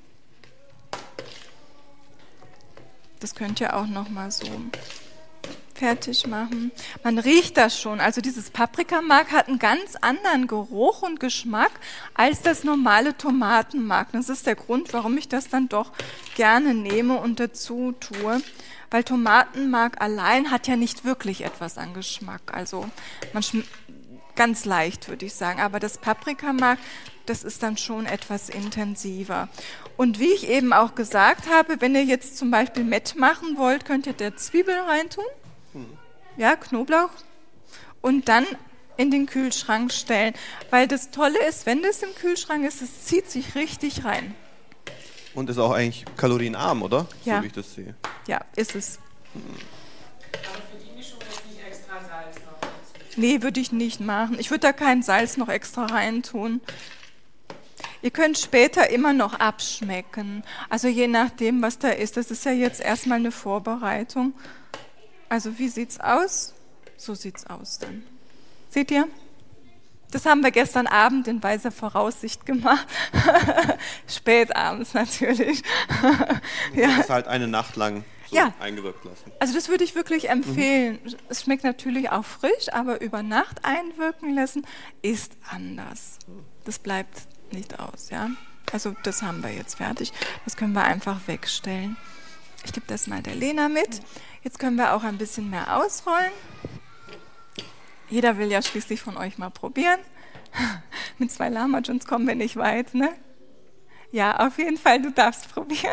Das könnt ihr auch noch mal so fertig machen. Man riecht das schon. Also dieses Paprikamark hat einen ganz anderen Geruch und Geschmack als das normale Tomatenmark. Das ist der Grund, warum ich das dann doch gerne nehme und dazu tue. Weil Tomatenmark allein hat ja nicht wirklich etwas an Geschmack. Also ganz leicht, würde ich sagen. Aber das Paprikamark, das ist dann schon etwas intensiver. Und wie ich eben auch gesagt habe, wenn ihr jetzt zum Beispiel Mett machen wollt, könnt ihr da Zwiebeln reintun. Ja, Knoblauch. Und dann in den Kühlschrank stellen. Weil das Tolle ist, wenn das im Kühlschrank ist, es zieht sich richtig rein. Und ist auch eigentlich kalorienarm, oder? Ja. So wie ich das sehe. Ja, ist es. Aber für die Mischung jetzt nicht extra Salz noch dazu? Nee, würde ich nicht machen. Ich würde da kein Salz noch extra reintun. Ihr könnt später immer noch abschmecken. Also je nachdem, was da ist. Das ist ja jetzt erstmal eine Vorbereitung. Also wie sieht's aus? So sieht's aus dann. Seht ihr? Das haben wir gestern Abend in weiser Voraussicht gemacht. Spät abends natürlich. Ja. Das halt eine Nacht lang so eingewirkt lassen. Also das würde ich wirklich empfehlen. Es schmeckt natürlich auch frisch, aber über Nacht einwirken lassen ist anders. Das bleibt nicht aus, ja. Also das haben wir jetzt fertig. Das können wir einfach wegstellen. Ich gebe das mal der Lena mit. Jetzt können wir auch ein bisschen mehr ausrollen. Jeder will ja schließlich von euch mal probieren. Mit 2 Lahmacun kommen wir nicht weit, ne? Ja, auf jeden Fall, du darfst probieren.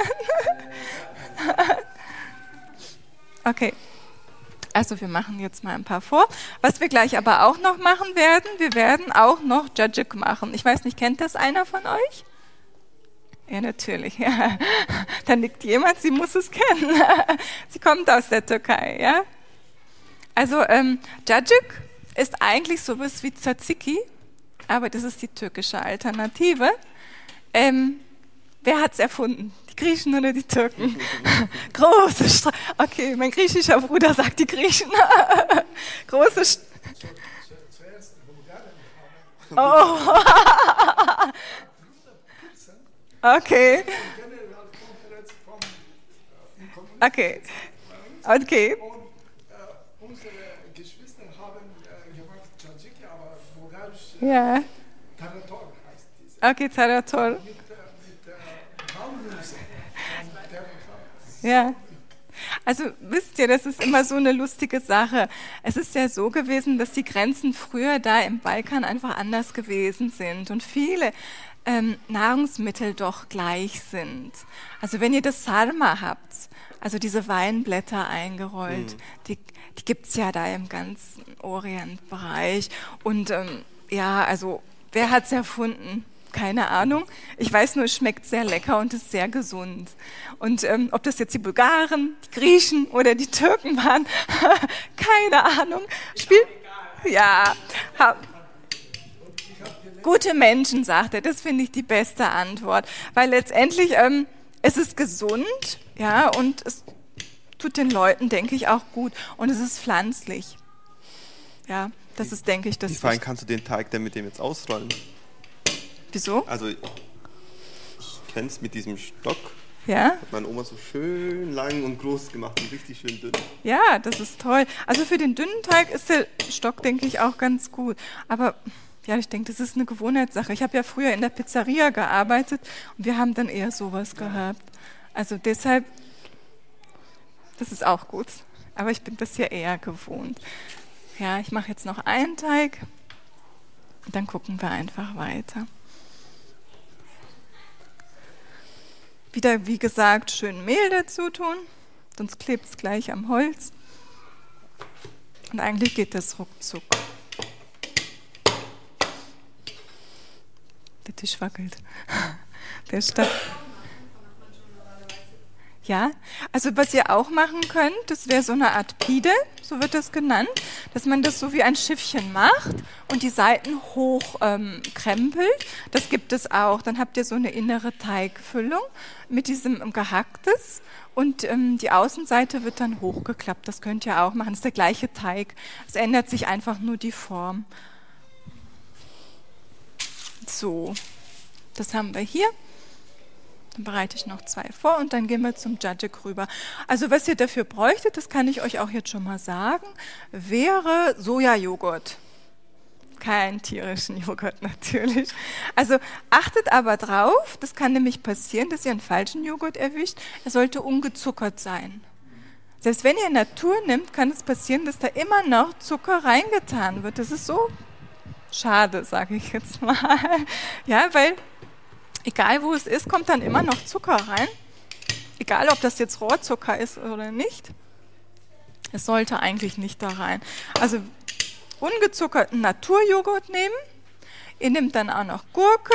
Okay, also wir machen jetzt mal ein paar vor. Was wir gleich aber auch noch machen werden, wir werden auch noch Cacık machen. Ich weiß nicht, kennt das einer von euch? Ja, natürlich. Ja. Da nickt jemand, sie muss es kennen. Sie kommt aus der Türkei, ja? Also Cacık ist eigentlich sowas wie Tzatziki, aber das ist die türkische Alternative. Wer hat es erfunden? Die Griechen oder die Türken? Große Okay, mein griechischer Bruder sagt die Griechen. Große Oh. Okay. Okay. Okay. Ja. Okay, Tarator. Ja. Also wisst ihr, das ist immer so eine lustige Sache. Es ist ja so gewesen, dass die Grenzen früher da im Balkan einfach anders gewesen sind und viele Nahrungsmittel doch gleich sind. Also wenn ihr das Sarma habt, also diese Weinblätter eingerollt, die gibt es ja da im ganzen Orientbereich. Und ja, also wer hat es erfunden? Keine Ahnung. Ich weiß nur, es schmeckt sehr lecker und ist sehr gesund. Und ob das jetzt die Bulgaren, die Griechen oder die Türken waren, keine Ahnung. Ja. Gute Menschen, sagt er. Das finde ich die beste Antwort. Weil letztendlich es ist gesund, ja, und es tut den Leuten, denke ich, auch gut. Und es ist pflanzlich. Ja, das ist, denke ich, das. Wie fein kannst du den Teig denn mit dem jetzt ausrollen? Wieso? Also ich kenne es mit diesem Stock. Ja? Hat meine Oma so schön lang und groß gemacht und richtig schön dünn. Ja, das ist toll. Also für den dünnen Teig ist der Stock, denke ich, auch ganz gut. Aber ja, ich denke, das ist eine Gewohnheitssache. Ich habe ja früher in der Pizzeria gearbeitet und wir haben dann eher sowas gehabt. Also deshalb, das ist auch gut. Aber ich bin das ja eher gewohnt. Ja, ich mache jetzt noch einen Teig und dann gucken wir einfach weiter. Wieder, wie gesagt, schön Mehl dazu tun, sonst klebt es gleich am Holz. Und eigentlich geht das ruckzuck. Der Tisch wackelt. Der Stab. Ja, also was ihr auch machen könnt, das wäre so eine Art Pide, so wird das genannt, dass man das so wie ein Schiffchen macht und die Seiten hoch krempelt. Das gibt es auch. Dann habt ihr so eine innere Teigfüllung mit diesem Gehacktes und die Außenseite wird dann hochgeklappt. Das könnt ihr auch machen. Das ist der gleiche Teig. Es ändert sich einfach nur die Form. So, das haben wir hier. Dann bereite ich noch 2 vor und dann gehen wir zum Cacık rüber. Also was ihr dafür bräuchtet, das kann ich euch auch jetzt schon mal sagen, wäre Sojajoghurt. Kein tierischen Joghurt natürlich. Also achtet aber drauf, das kann nämlich passieren, dass ihr einen falschen Joghurt erwischt. Er sollte ungezuckert sein. Selbst wenn ihr Natur nimmt, kann es passieren, dass da immer noch Zucker reingetan wird. Das ist so schade, sage ich jetzt mal. Ja, weil egal wo es ist, kommt dann immer noch Zucker rein. Egal, ob das jetzt Rohrzucker ist oder nicht. Es sollte eigentlich nicht da rein. Also ungezuckerten Naturjoghurt nehmen. Ihr nehmt dann auch noch Gurken.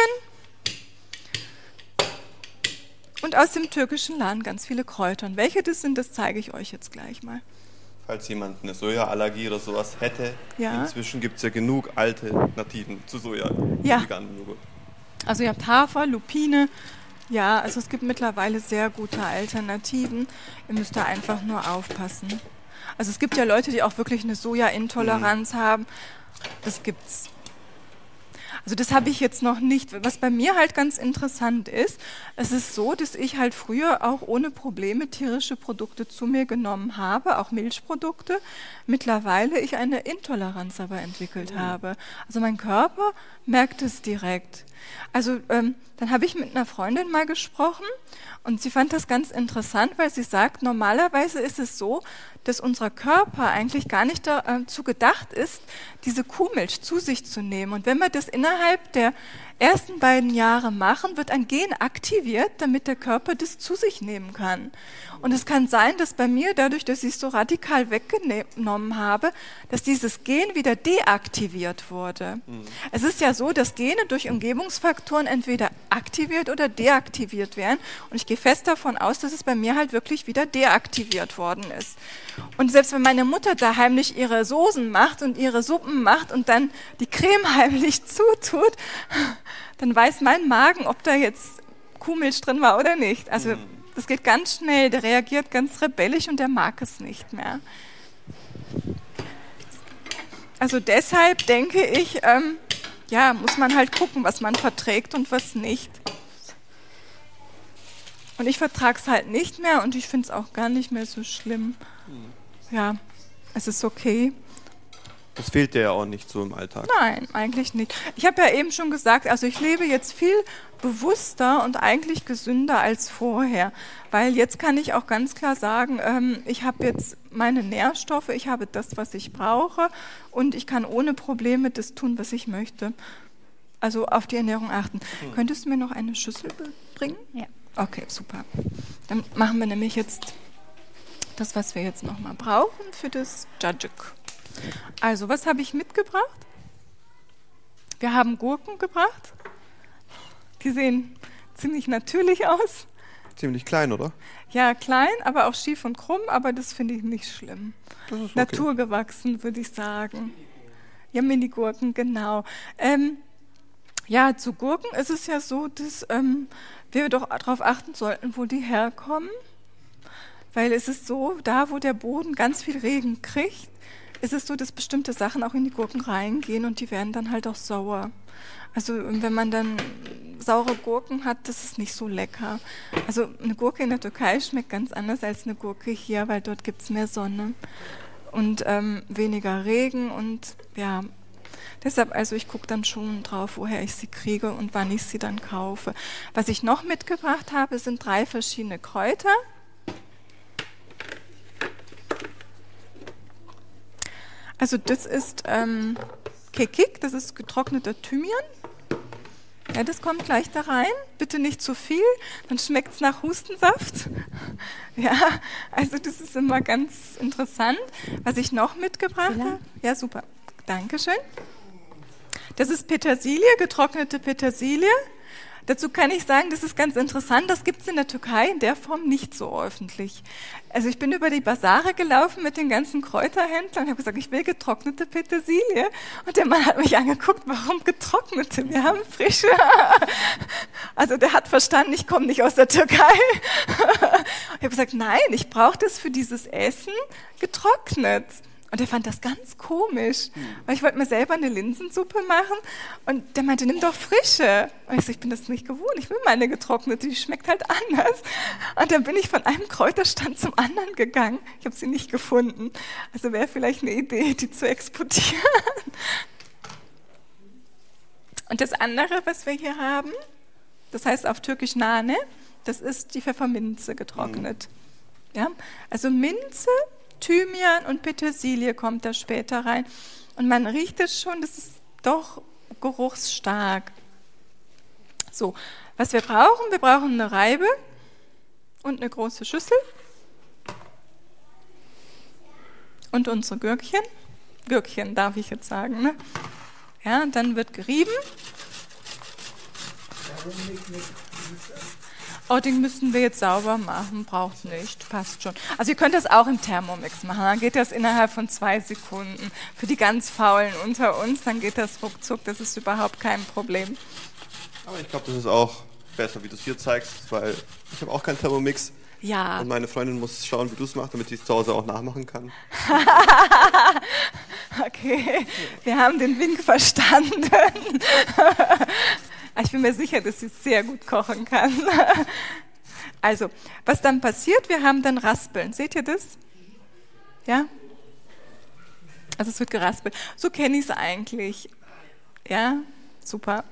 Und aus dem türkischen Laden ganz viele Kräuter. Und welche das sind, das zeige ich euch jetzt gleich mal. Falls jemand eine Sojaallergie oder sowas hätte, inzwischen gibt es ja genug Alternativen zu Soja. Ja. Veganen Joghurt. Also ihr habt Hafer, Lupine. Ja, also es gibt mittlerweile sehr gute Alternativen. Ihr müsst da einfach nur aufpassen. Also es gibt ja Leute, die auch wirklich eine Soja-Intoleranz haben. Das gibt's. Also das habe ich jetzt noch nicht. Was bei mir halt ganz interessant ist, es ist so, dass ich halt früher auch ohne Probleme tierische Produkte zu mir genommen habe, auch Milchprodukte. Mittlerweile ich eine Intoleranz aber entwickelt habe. Also mein Körper merkt es direkt. Also dann habe ich mit einer Freundin mal gesprochen und sie fand das ganz interessant, weil sie sagt, normalerweise ist es so, dass unser Körper eigentlich gar nicht dazu gedacht ist, diese Kuhmilch zu sich zu nehmen. Und wenn wir das innerhalb der ersten beiden Jahre machen, wird ein Gen aktiviert, damit der Körper das zu sich nehmen kann. Und es kann sein, dass bei mir, dadurch, dass ich es so radikal weggenommen habe, dass dieses Gen wieder deaktiviert wurde. Es ist ja so, dass Gene durch Umgebungsfaktoren entweder aktiviert oder deaktiviert werden. Und ich gehe fest davon aus, dass es bei mir halt wirklich wieder deaktiviert worden ist. Und selbst wenn meine Mutter da heimlich ihre Soßen macht und ihre Suppen macht und dann die Creme heimlich zutut, dann weiß mein Magen, ob da jetzt Kuhmilch drin war oder nicht. Also das geht ganz schnell, der reagiert ganz rebellisch und der mag es nicht mehr. Also deshalb denke ich, ja, muss man halt gucken, was man verträgt und was nicht. Und ich vertrage es halt nicht mehr und ich finde es auch gar nicht mehr so schlimm. Ja, es ist okay. Das fehlt dir ja auch nicht so im Alltag. Nein, eigentlich nicht. Ich habe ja eben schon gesagt, also ich lebe jetzt viel bewusster und eigentlich gesünder als vorher, weil jetzt kann ich auch ganz klar sagen, ich habe jetzt meine Nährstoffe, ich habe das, was ich brauche und ich kann ohne Probleme das tun, was ich möchte. Also auf die Ernährung achten. Könntest du mir noch eine Schüssel bringen? Ja. Okay, super. Dann machen wir nämlich jetzt das, was wir jetzt nochmal brauchen für das Jajik. Also, was habe ich mitgebracht? Wir haben Gurken gebracht. Die sehen ziemlich natürlich aus. Ziemlich klein, oder? Ja, klein, aber auch schief und krumm, aber das finde ich nicht schlimm. Das ist okay. Naturgewachsen, würde ich sagen. Ja, Mini-Gurken, genau. Ja, zu Gurken ist es ja so, dass wir doch darauf achten sollten, wo die herkommen. Weil es ist so, da wo der Boden ganz viel Regen kriegt, ist es so, dass bestimmte Sachen auch in die Gurken reingehen und die werden dann halt auch sauer. Also wenn man dann saure Gurken hat, das ist nicht so lecker. Also eine Gurke in der Türkei schmeckt ganz anders als eine Gurke hier, weil dort gibt es mehr Sonne und weniger Regen und ja, deshalb, also ich gucke dann schon drauf, woher ich sie kriege und wann ich sie dann kaufe. Was ich noch mitgebracht habe, sind 3 verschiedene Kräuter. Also das ist Kekik, das ist getrockneter Thymian. Ja, das kommt gleich da rein. Bitte nicht zu viel, dann schmeckt es nach Hustensaft. Ja, also das ist immer ganz interessant. Was ich noch mitgebracht habe. Ja, super. Dankeschön. Das ist Petersilie, getrocknete Petersilie. Dazu kann ich sagen, das ist ganz interessant, das gibt es in der Türkei in der Form nicht so öffentlich. Also ich bin über die Basare gelaufen mit den ganzen Kräuterhändlern und habe gesagt, ich will getrocknete Petersilie. Und der Mann hat mich angeguckt, warum getrocknete? Wir haben frische. Also der hat verstanden, ich komme nicht aus der Türkei. Ich habe gesagt, nein, ich brauche das für dieses Essen getrocknet. Und er fand das ganz komisch, weil ich wollte mir selber eine Linsensuppe machen und der meinte, nimm doch frische. Und ich so, ich bin das nicht gewohnt, ich will meine getrocknete, die schmeckt halt anders. Und dann bin ich von einem Kräuterstand zum anderen gegangen. Ich habe sie nicht gefunden. Also wäre vielleicht eine Idee, die zu exportieren. Und das andere, was wir hier haben, das heißt auf Türkisch Nane, das ist die Pfefferminze getrocknet. Ja? Also Minze, Thymian und Petersilie kommt da später rein. Und man riecht es schon, das ist doch geruchsstark. So, was wir brauchen eine Reibe und eine große Schüssel. Und unsere Gürkchen. Gürkchen darf ich jetzt sagen, ne? Ja, und dann wird gerieben. Oh, den müssen wir jetzt sauber machen, braucht nicht, passt schon. Also ihr könnt das auch im Thermomix machen, dann geht das innerhalb von 2 Sekunden. Für die ganz Faulen unter uns, dann geht das ruckzuck, das ist überhaupt kein Problem. Aber ich glaube, das ist auch besser, wie du es hier zeigst, weil ich habe auch keinen Thermomix. Ja. Und meine Freundin muss schauen, wie du es machst, damit sie es zu Hause auch nachmachen kann. Okay, wir haben den Wink verstanden. Ich bin mir sicher, dass sie sehr gut kochen kann. Also, was dann passiert, wir haben dann Raspeln. Seht ihr das? Ja? Also es wird geraspelt. So kenne ich es eigentlich. Ja, super.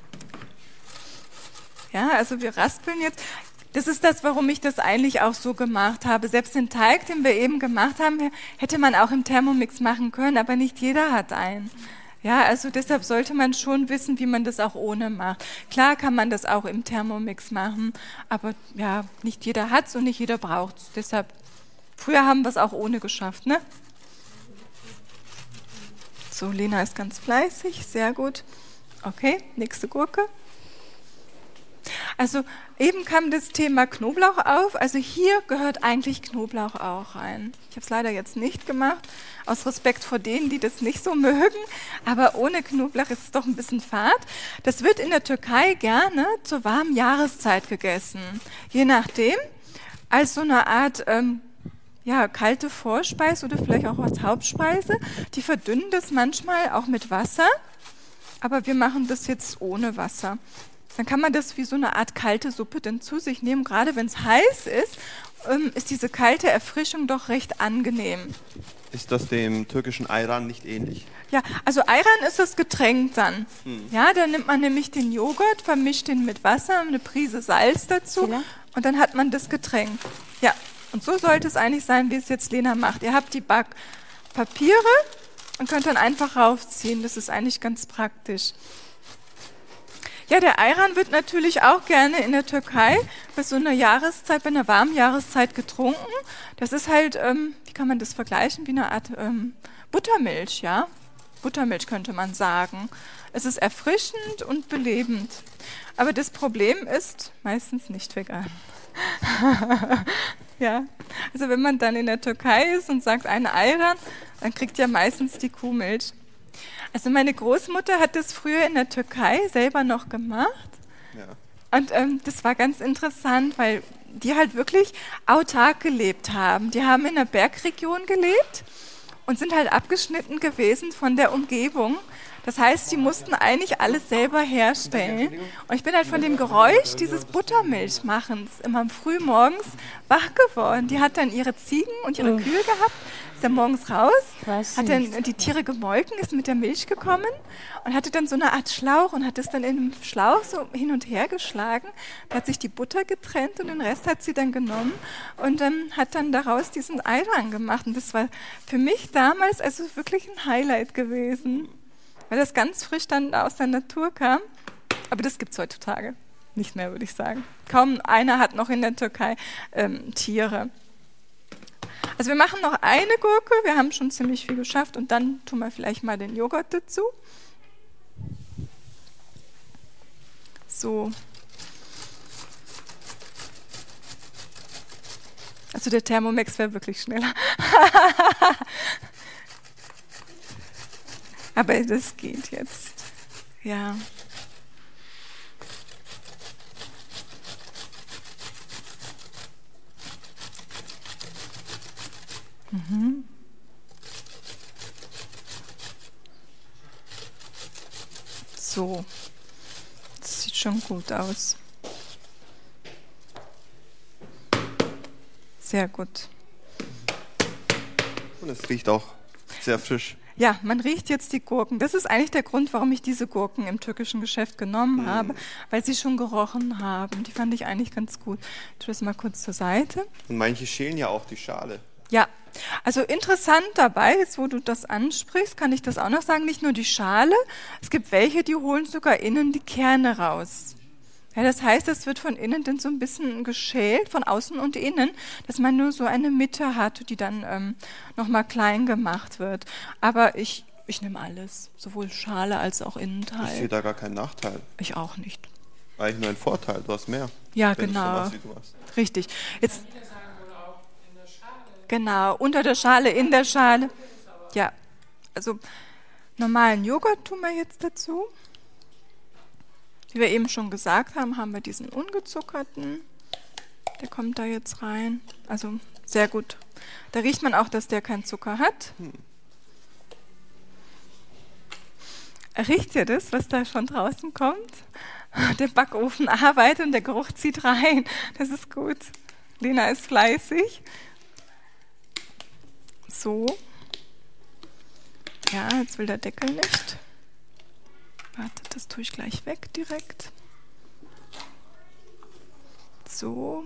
Ja, also wir raspeln jetzt. Das ist das, warum ich das eigentlich auch so gemacht habe. Selbst den Teig, den wir eben gemacht haben, hätte man auch im Thermomix machen können, aber nicht jeder hat einen. Ja, also deshalb sollte man schon wissen, wie man das auch ohne macht. Klar kann man das auch im Thermomix machen, aber ja, nicht jeder hat es und nicht jeder braucht es. Deshalb, früher haben wir es auch ohne geschafft, ne? So, Lena ist ganz fleißig, sehr gut. Okay, nächste Gurke. Also eben kam das Thema Knoblauch auf. Also hier gehört eigentlich Knoblauch auch rein. Ich habe es leider jetzt nicht gemacht, aus Respekt vor denen, die das nicht so mögen. Aber ohne Knoblauch ist es doch ein bisschen fad. Das wird in der Türkei gerne zur warmen Jahreszeit gegessen. Je nachdem, als so eine Art kalte Vorspeise oder vielleicht auch als Hauptspeise. Die verdünnen das manchmal auch mit Wasser. Aber wir machen das jetzt ohne Wasser. Dann kann man das wie so eine Art kalte Suppe dann zu sich nehmen. Gerade wenn es heiß ist diese kalte Erfrischung doch recht angenehm. Ist das dem türkischen Ayran nicht ähnlich? Ja, also Ayran ist das Getränk dann. Ja, da nimmt man nämlich den Joghurt, vermischt den mit Wasser, eine Prise Salz dazu und dann hat man das Getränk. Ja, und so sollte es eigentlich sein, wie es jetzt Lena macht. Ihr habt die Backpapiere und könnt dann einfach raufziehen. Das ist eigentlich ganz praktisch. Ja, der Ayran wird natürlich auch gerne in der Türkei bei so einer Jahreszeit, bei einer warmen Jahreszeit getrunken. Das ist halt, wie kann man das vergleichen, wie eine Art Buttermilch, ja? Buttermilch könnte man sagen. Es ist erfrischend und belebend. Aber das Problem ist meistens nicht vegan. Ja, also wenn man dann in der Türkei ist und sagt eine Ayran, dann kriegt ja meistens die Kuhmilch. Also meine Großmutter hat das früher in der Türkei selber noch gemacht. Ja. Und das war ganz interessant, weil die halt wirklich autark gelebt haben. Die haben in einer Bergregion gelebt und sind halt abgeschnitten gewesen von der Umgebung. Das heißt, die mussten eigentlich alles selber herstellen. Und ich bin halt von dem Geräusch dieses Buttermilchmachens immer früh morgens wach geworden. Die hat dann ihre Ziegen und ihre Kühe gehabt, ist dann morgens raus, hat dann die Tiere gemolken, ist mit der Milch gekommen und hatte dann so eine Art Schlauch und hat es dann in dem Schlauch so hin und her geschlagen. Da hat sich die Butter getrennt und den Rest hat sie dann genommen und hat dann daraus diesen Ayran gemacht. Und das war für mich damals also wirklich ein Highlight gewesen, weil das ganz frisch dann aus der Natur kam. Aber das gibt es heutzutage nicht mehr, würde ich sagen. Kaum einer hat noch in der Türkei Tiere. Also wir machen noch eine Gurke, wir haben schon ziemlich viel geschafft und dann tun wir vielleicht mal den Joghurt dazu. So. Also der Thermomix wäre wirklich schneller. Aber das geht jetzt. Ja. So, das sieht schon gut aus. Sehr gut. Und es riecht auch sehr frisch. Ja, man riecht jetzt die Gurken. Das ist eigentlich der Grund, warum ich diese Gurken im türkischen Geschäft genommen habe, weil sie schon gerochen haben. Die fand ich eigentlich ganz gut. Ich tue das mal kurz zur Seite. Und manche schälen ja auch die Schale. Ja, also interessant dabei, jetzt wo du das ansprichst, kann ich das auch noch sagen, nicht nur die Schale, es gibt welche, die holen sogar innen die Kerne raus. Ja, das heißt, es wird von innen dann so ein bisschen geschält, von außen und innen, dass man nur so eine Mitte hat, die dann nochmal klein gemacht wird. Aber ich nehme alles, sowohl Schale als auch Innenteil. Ich sehe da gar keinen Nachteil. Ich auch nicht. Eigentlich nur ein Vorteil, du hast mehr. Ja, genau. So machst, wie du machst. Richtig. Jetzt genau, unter der Schale, in der Schale. Ja, also normalen Joghurt tun wir jetzt dazu. Wie wir eben schon gesagt haben, haben wir diesen ungezuckerten. Der kommt da jetzt rein. Also sehr gut. Da riecht man auch, dass der keinen Zucker hat. Riecht ihr das, was da schon draußen kommt? Der Backofen arbeitet und der Geruch zieht rein. Das ist gut. Lena ist fleißig. So. Ja, jetzt will der Deckel nicht. Warte, das tue ich gleich weg direkt. So.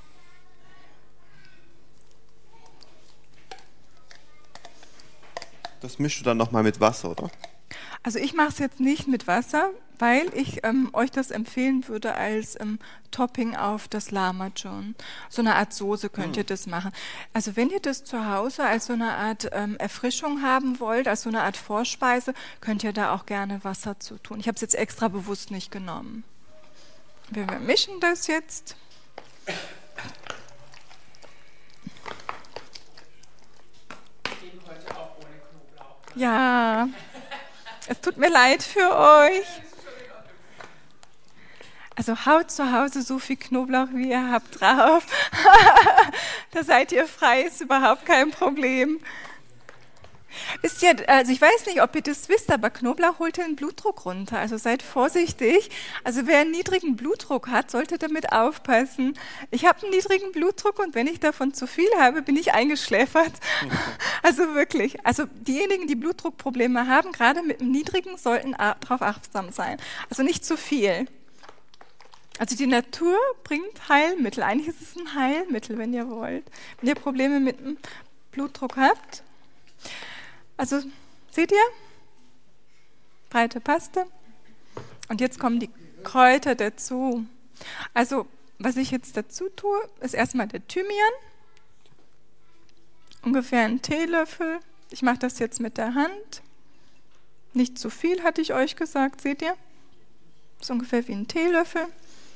Das mischst du dann nochmal mit Wasser, oder? Also ich mache es jetzt nicht mit Wasser, weil ich euch das empfehlen würde als Topping auf das Lamajun. So eine Art Soße könnt ihr das machen. Also wenn ihr das zu Hause als so eine Art Erfrischung haben wollt, als so eine Art Vorspeise, könnt ihr da auch gerne Wasser zu tun. Ich habe es jetzt extra bewusst nicht genommen. Wir mischen das jetzt. Ja, es tut mir leid für euch. Also haut zu Hause so viel Knoblauch, wie ihr habt, drauf. Da seid ihr frei, ist überhaupt kein Problem. Wisst ihr, also ich weiß nicht, ob ihr das wisst, aber Knoblauch holt den Blutdruck runter. Also seid vorsichtig. Also wer einen niedrigen Blutdruck hat, sollte damit aufpassen. Ich habe einen niedrigen Blutdruck und wenn ich davon zu viel habe, bin ich eingeschläfert. Also wirklich. Also diejenigen, die Blutdruckprobleme haben, gerade mit dem niedrigen, sollten darauf achtsam sein. Also nicht zu viel. Also die Natur bringt Heilmittel. Eigentlich ist es ein Heilmittel, wenn ihr wollt. Wenn ihr Probleme mit dem Blutdruck habt. Also, seht ihr? Breite Paste. Und jetzt kommen die Kräuter dazu. Also, was ich jetzt dazu tue, ist erstmal der Thymian. Ungefähr einen Teelöffel. Ich mache das jetzt mit der Hand. Nicht zu viel, hatte ich euch gesagt, seht ihr? Das ist ungefähr wie ein Teelöffel.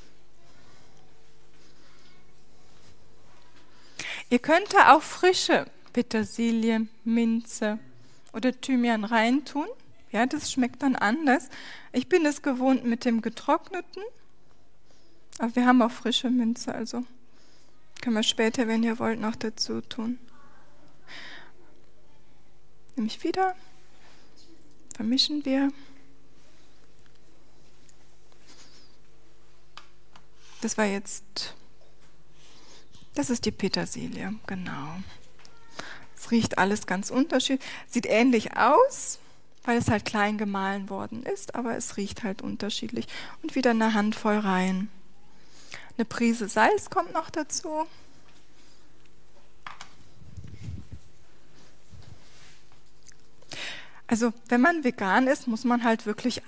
Ihr könnt da auch frische Petersilie, Minze oder Thymian reintun. Ja, das schmeckt dann anders. Ich bin es gewohnt mit dem getrockneten. Aber wir haben auch frische Minze, also können wir später, wenn ihr wollt, noch dazu tun. Nehme ich wieder. Vermischen wir. Das ist die Petersilie, genau. Es riecht alles ganz unterschiedlich. Sieht ähnlich aus, weil es halt klein gemahlen worden ist, aber es riecht halt unterschiedlich. Und wieder eine Handvoll rein. Eine Prise Salz kommt noch dazu. Also wenn man vegan ist, muss man halt wirklich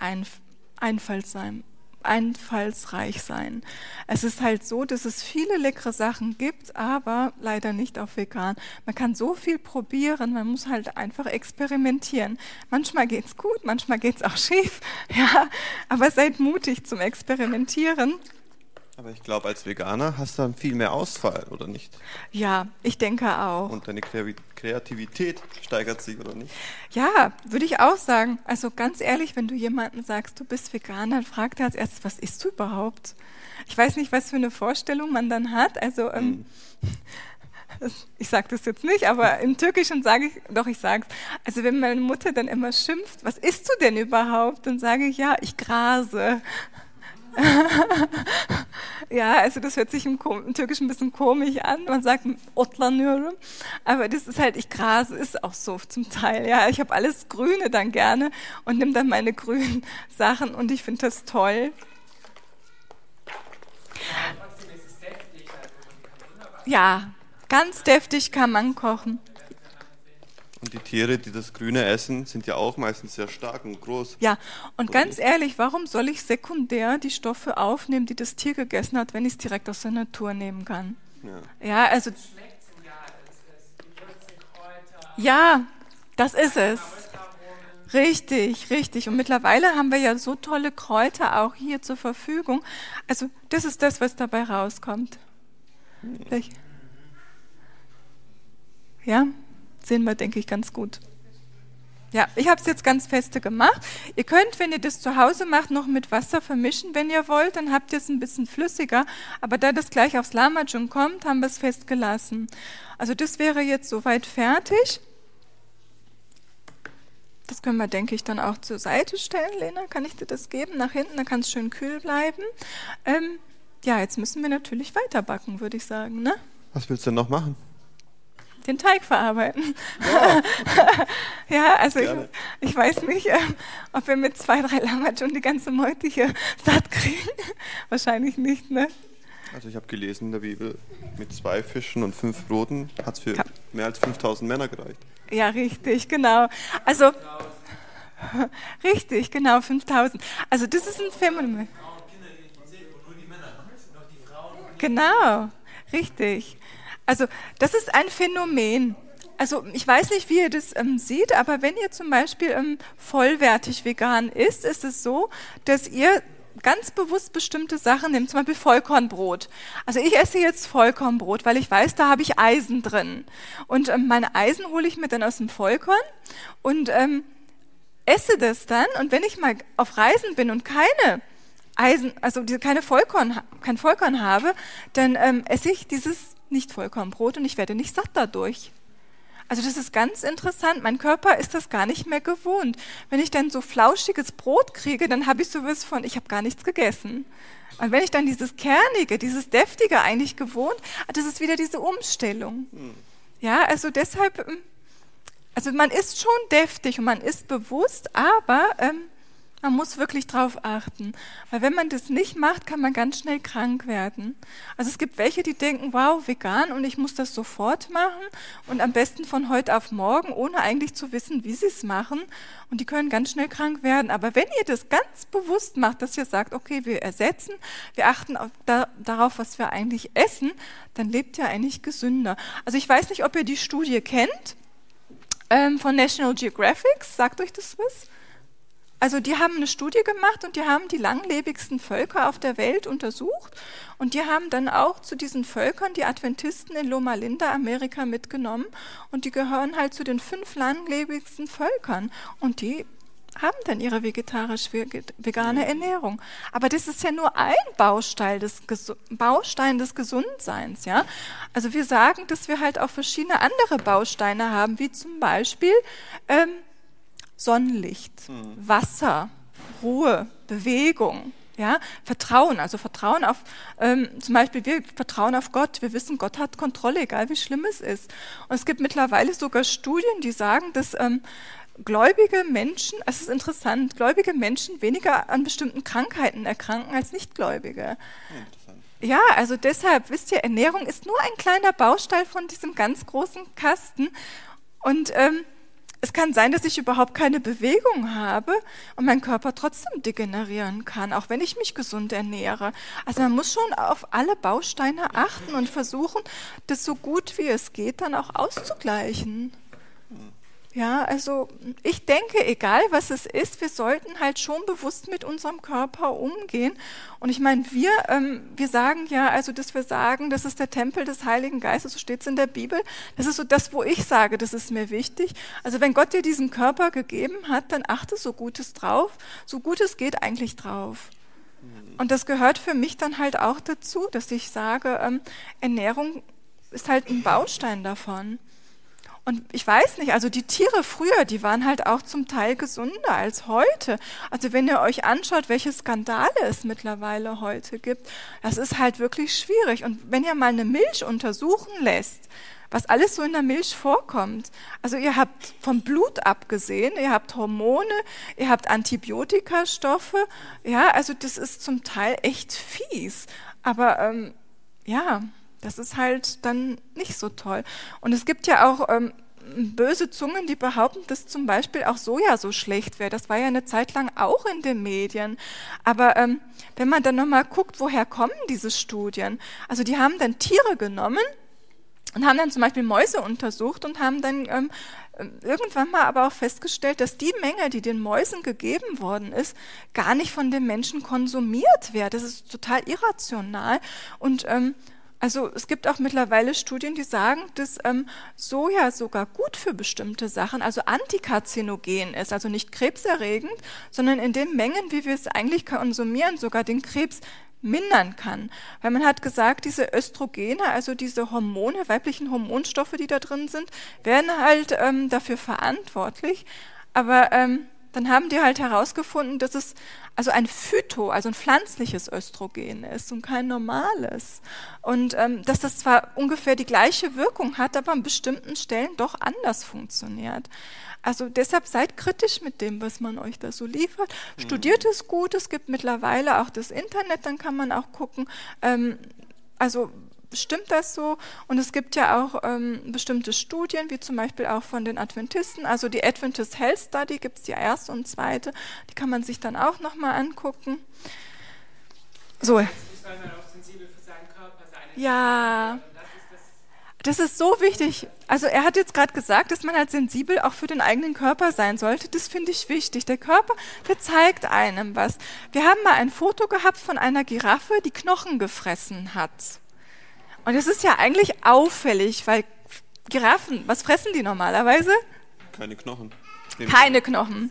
einfallsreich sein. Es ist halt so, dass es viele leckere Sachen gibt, aber leider nicht auf vegan. Man kann so viel probieren, man muss halt einfach experimentieren. Manchmal geht's gut, manchmal geht's auch schief, ja, aber seid mutig zum Experimentieren. Aber ich glaube, als Veganer hast du dann viel mehr Auswahl, oder nicht? Ja, ich denke auch. Und deine Kreativität steigert sich, oder nicht? Ja, würde ich auch sagen. Also ganz ehrlich, wenn du jemandem sagst, du bist Veganer, dann fragt er als erstes, was isst du überhaupt? Ich weiß nicht, was für eine Vorstellung man dann hat. Also ich sage das jetzt nicht, aber im Türkischen sage ich, doch ich sage es. Also wenn meine Mutter dann immer schimpft, was isst du denn überhaupt? Dann sage ich, ja, ich grase. Ja, also das hört sich im Türkischen ein bisschen komisch an. Man sagt otlanıyorum, aber das ist halt, ich grase, ist auch so zum Teil. Ja, ich habe alles Grüne dann gerne und nehme dann meine grünen Sachen und ich finde das toll. Ja, ganz deftig kann man kochen. Und die Tiere, die das Grüne essen, sind ja auch meistens sehr stark und groß. Ja, und ganz ehrlich, warum soll ich sekundär die Stoffe aufnehmen, die das Tier gegessen hat, wenn ich es direkt aus der Natur nehmen kann? Ja, also... Ja, das ist es. Richtig, richtig. Und mittlerweile haben wir ja so tolle Kräuter auch hier zur Verfügung. Also das ist das, was dabei rauskommt. Ja, sehen wir, denke ich, ganz gut. Ja, ich habe es jetzt ganz feste gemacht. Ihr könnt, wenn ihr das zu Hause macht, noch mit Wasser vermischen, wenn ihr wollt, dann habt ihr es ein bisschen flüssiger. Aber da das gleich aufs Lamajun kommt, haben wir es festgelassen. Also das wäre jetzt soweit fertig. Das können wir, denke ich, dann auch zur Seite stellen. Lena, kann ich dir das geben? Nach hinten, dann kann es schön kühl bleiben. Ja, jetzt müssen wir natürlich weiterbacken, würde ich sagen, ne? Was willst du denn noch machen? Den Teig verarbeiten. Wow. Ja, also Gerne. ich weiß nicht, ob wir mit 2, 3 Lamajun die ganze Meute hier satt kriegen. Wahrscheinlich nicht, ne? Also ich habe gelesen in der Bibel, mit 2 Fischen und 5 Broten hat es für mehr als 5000 Männer gereicht. Ja, richtig, genau. Also, richtig, genau, 5000. Also das ist ein Phänomen. Genau, richtig. Also das ist ein Phänomen. Also ich weiß nicht, wie ihr das seht, aber wenn ihr zum Beispiel vollwertig vegan isst, ist es so, dass ihr ganz bewusst bestimmte Sachen nehmt, zum Beispiel Vollkornbrot. Also ich esse jetzt Vollkornbrot, weil ich weiß, da habe ich Eisen drin. Und meine Eisen hole ich mir dann aus dem Vollkorn und esse das dann. Und wenn ich mal auf Reisen bin und keine Eisen, also kein Vollkorn habe, dann esse ich dieses Nicht-Vollkornbrot und ich werde nicht satt dadurch. Also das ist ganz interessant. Mein Körper ist das gar nicht mehr gewohnt. Wenn ich dann so flauschiges Brot kriege, dann habe ich sowas von, ich habe gar nichts gegessen. Und wenn ich dann dieses Kernige, dieses Deftige eigentlich gewohnt, das ist wieder diese Umstellung. Ja, also deshalb, also man ist schon deftig und man ist bewusst, aber man muss wirklich drauf achten, weil wenn man das nicht macht, kann man ganz schnell krank werden. Also es gibt welche, die denken, wow, vegan und ich muss das sofort machen und am besten von heute auf morgen, ohne eigentlich zu wissen, wie sie es machen und die können ganz schnell krank werden. Aber wenn ihr das ganz bewusst macht, dass ihr sagt, okay, wir ersetzen, wir achten darauf, was wir eigentlich essen, dann lebt ihr eigentlich gesünder. Also ich weiß nicht, ob ihr die Studie kennt von National Geographic, sagt euch das was? Also die haben eine Studie gemacht und die haben die langlebigsten Völker auf der Welt untersucht und die haben dann auch zu diesen Völkern die Adventisten in Loma Linda, Amerika, mitgenommen und die gehören halt zu den 5 langlebigsten Völkern und die haben dann ihre vegetarisch-vegane Ernährung. Aber das ist ja nur ein Baustein des Gesundseins. Ja? Also wir sagen, dass wir halt auch verschiedene andere Bausteine haben, wie zum Beispiel Sonnenlicht, Wasser, Ruhe, Bewegung, ja, Vertrauen, also Vertrauen auf, zum Beispiel wir vertrauen auf Gott, wir wissen, Gott hat Kontrolle, egal wie schlimm es ist. Und es gibt mittlerweile sogar Studien, die sagen, dass gläubige Menschen, es ist interessant, gläubige Menschen weniger an bestimmten Krankheiten erkranken als Nichtgläubige. Ja, also deshalb, wisst ihr, Ernährung ist nur ein kleiner Baustein von diesem ganz großen Kasten und es kann sein, dass ich überhaupt keine Bewegung habe und mein Körper trotzdem degenerieren kann, auch wenn ich mich gesund ernähre. Also man muss schon auf alle Bausteine achten und versuchen, das so gut wie es geht dann auch auszugleichen. Ja, also ich denke, egal was es ist, wir sollten halt schon bewusst mit unserem Körper umgehen. Und ich meine, wir sagen ja, also dass wir sagen, das ist der Tempel des Heiligen Geistes, so steht es in der Bibel. Das ist so das, wo ich sage, das ist mir wichtig. Also wenn Gott dir diesen Körper gegeben hat, dann achte so gut es geht eigentlich drauf. Und das gehört für mich dann halt auch dazu, dass ich sage, Ernährung ist halt ein Baustein davon. Und ich weiß nicht, also die Tiere früher, die waren halt auch zum Teil gesünder als heute. Also wenn ihr euch anschaut, welche Skandale es mittlerweile heute gibt, das ist halt wirklich schwierig. Und wenn ihr mal eine Milch untersuchen lässt, was alles so in der Milch vorkommt, also ihr habt vom Blut abgesehen, ihr habt Hormone, ihr habt Antibiotikastoffe, ja, also das ist zum Teil echt fies. Aber ja, das ist halt dann nicht so toll. Und es gibt ja auch böse Zungen, die behaupten, dass zum Beispiel auch Soja so schlecht wäre. Das war ja eine Zeit lang auch in den Medien. Aber wenn man dann nochmal guckt, woher kommen diese Studien? Also die haben dann Tiere genommen und haben dann zum Beispiel Mäuse untersucht und haben dann irgendwann mal aber auch festgestellt, dass die Menge, die den Mäusen gegeben worden ist, gar nicht von den Menschen konsumiert wird. Das ist total irrational. Und Also es gibt auch mittlerweile Studien, die sagen, dass Soja sogar gut für bestimmte Sachen, also antikarzinogen ist, also nicht krebserregend, sondern in den Mengen, wie wir es eigentlich konsumieren, sogar den Krebs mindern kann. Weil man hat gesagt, diese Östrogene, also diese Hormone, weiblichen Hormonstoffe, die da drin sind, werden halt dafür verantwortlich. Aber dann haben die halt herausgefunden, dass es also ein also ein pflanzliches Östrogen ist und kein normales. Und dass das zwar ungefähr die gleiche Wirkung hat, aber an bestimmten Stellen doch anders funktioniert. Also deshalb seid kritisch mit dem, was man euch da so liefert. Studiert es gut, es gibt mittlerweile auch das Internet, dann kann man auch gucken, also stimmt das so? Und es gibt ja auch bestimmte Studien, wie zum Beispiel auch von den Adventisten, also die Adventist Health Study gibt es die erste und zweite, die kann man sich dann auch nochmal angucken. So. Soll man auch sensibel für seinen Körper sein? Ja. Das ist so wichtig. Also er hat jetzt gerade gesagt, dass man halt sensibel auch für den eigenen Körper sein sollte. Das finde ich wichtig. Der Körper, der zeigt einem was. Wir haben mal ein Foto gehabt von einer Giraffe, die Knochen gefressen hat. Und das ist ja eigentlich auffällig, weil Giraffen, was fressen die normalerweise? Keine Knochen. Keine Knochen.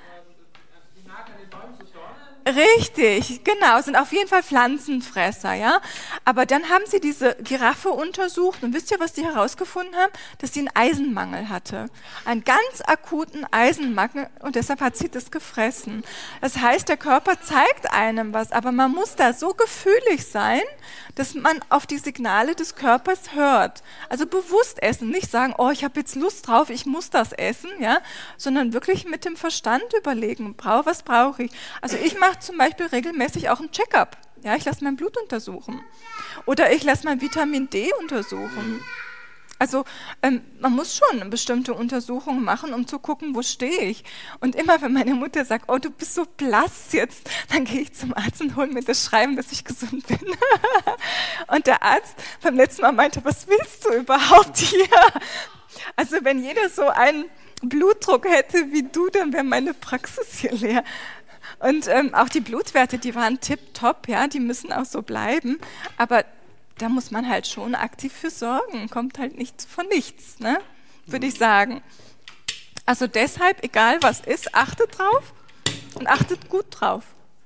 Richtig, genau, sind auf jeden Fall Pflanzenfresser, ja. Aber dann haben sie diese Giraffe untersucht und wisst ihr, was die herausgefunden haben? Dass sie einen Eisenmangel hatte. Einen ganz akuten Eisenmangel und deshalb hat sie das gefressen. Das heißt, der Körper zeigt einem was, aber man muss da so gefühlig sein, dass man auf die Signale des Körpers hört. Also bewusst essen, nicht sagen, oh, ich habe jetzt Lust drauf, ich muss das essen, ja, sondern wirklich mit dem Verstand überlegen, was brauche ich? Also ich mache zum Beispiel regelmäßig auch ein Check-up. Ja, ich lasse mein Blut untersuchen. Oder ich lasse mein Vitamin D untersuchen. Also man muss schon bestimmte Untersuchungen machen, um zu gucken, wo stehe ich. Und immer, wenn meine Mutter sagt, oh, du bist so blass jetzt, dann gehe ich zum Arzt und hole mir das Schreiben, dass ich gesund bin. Und der Arzt beim letzten Mal meinte, was willst du überhaupt hier? Also wenn jeder so einen Blutdruck hätte wie du, dann wäre meine Praxis hier leer. Und auch die Blutwerte, die waren tipptopp, ja, die müssen auch so bleiben. Aber da muss man halt schon aktiv für sorgen. Kommt halt nichts von nichts, ne? Würde ich sagen. Also deshalb, egal was ist, achtet drauf und achtet gut drauf.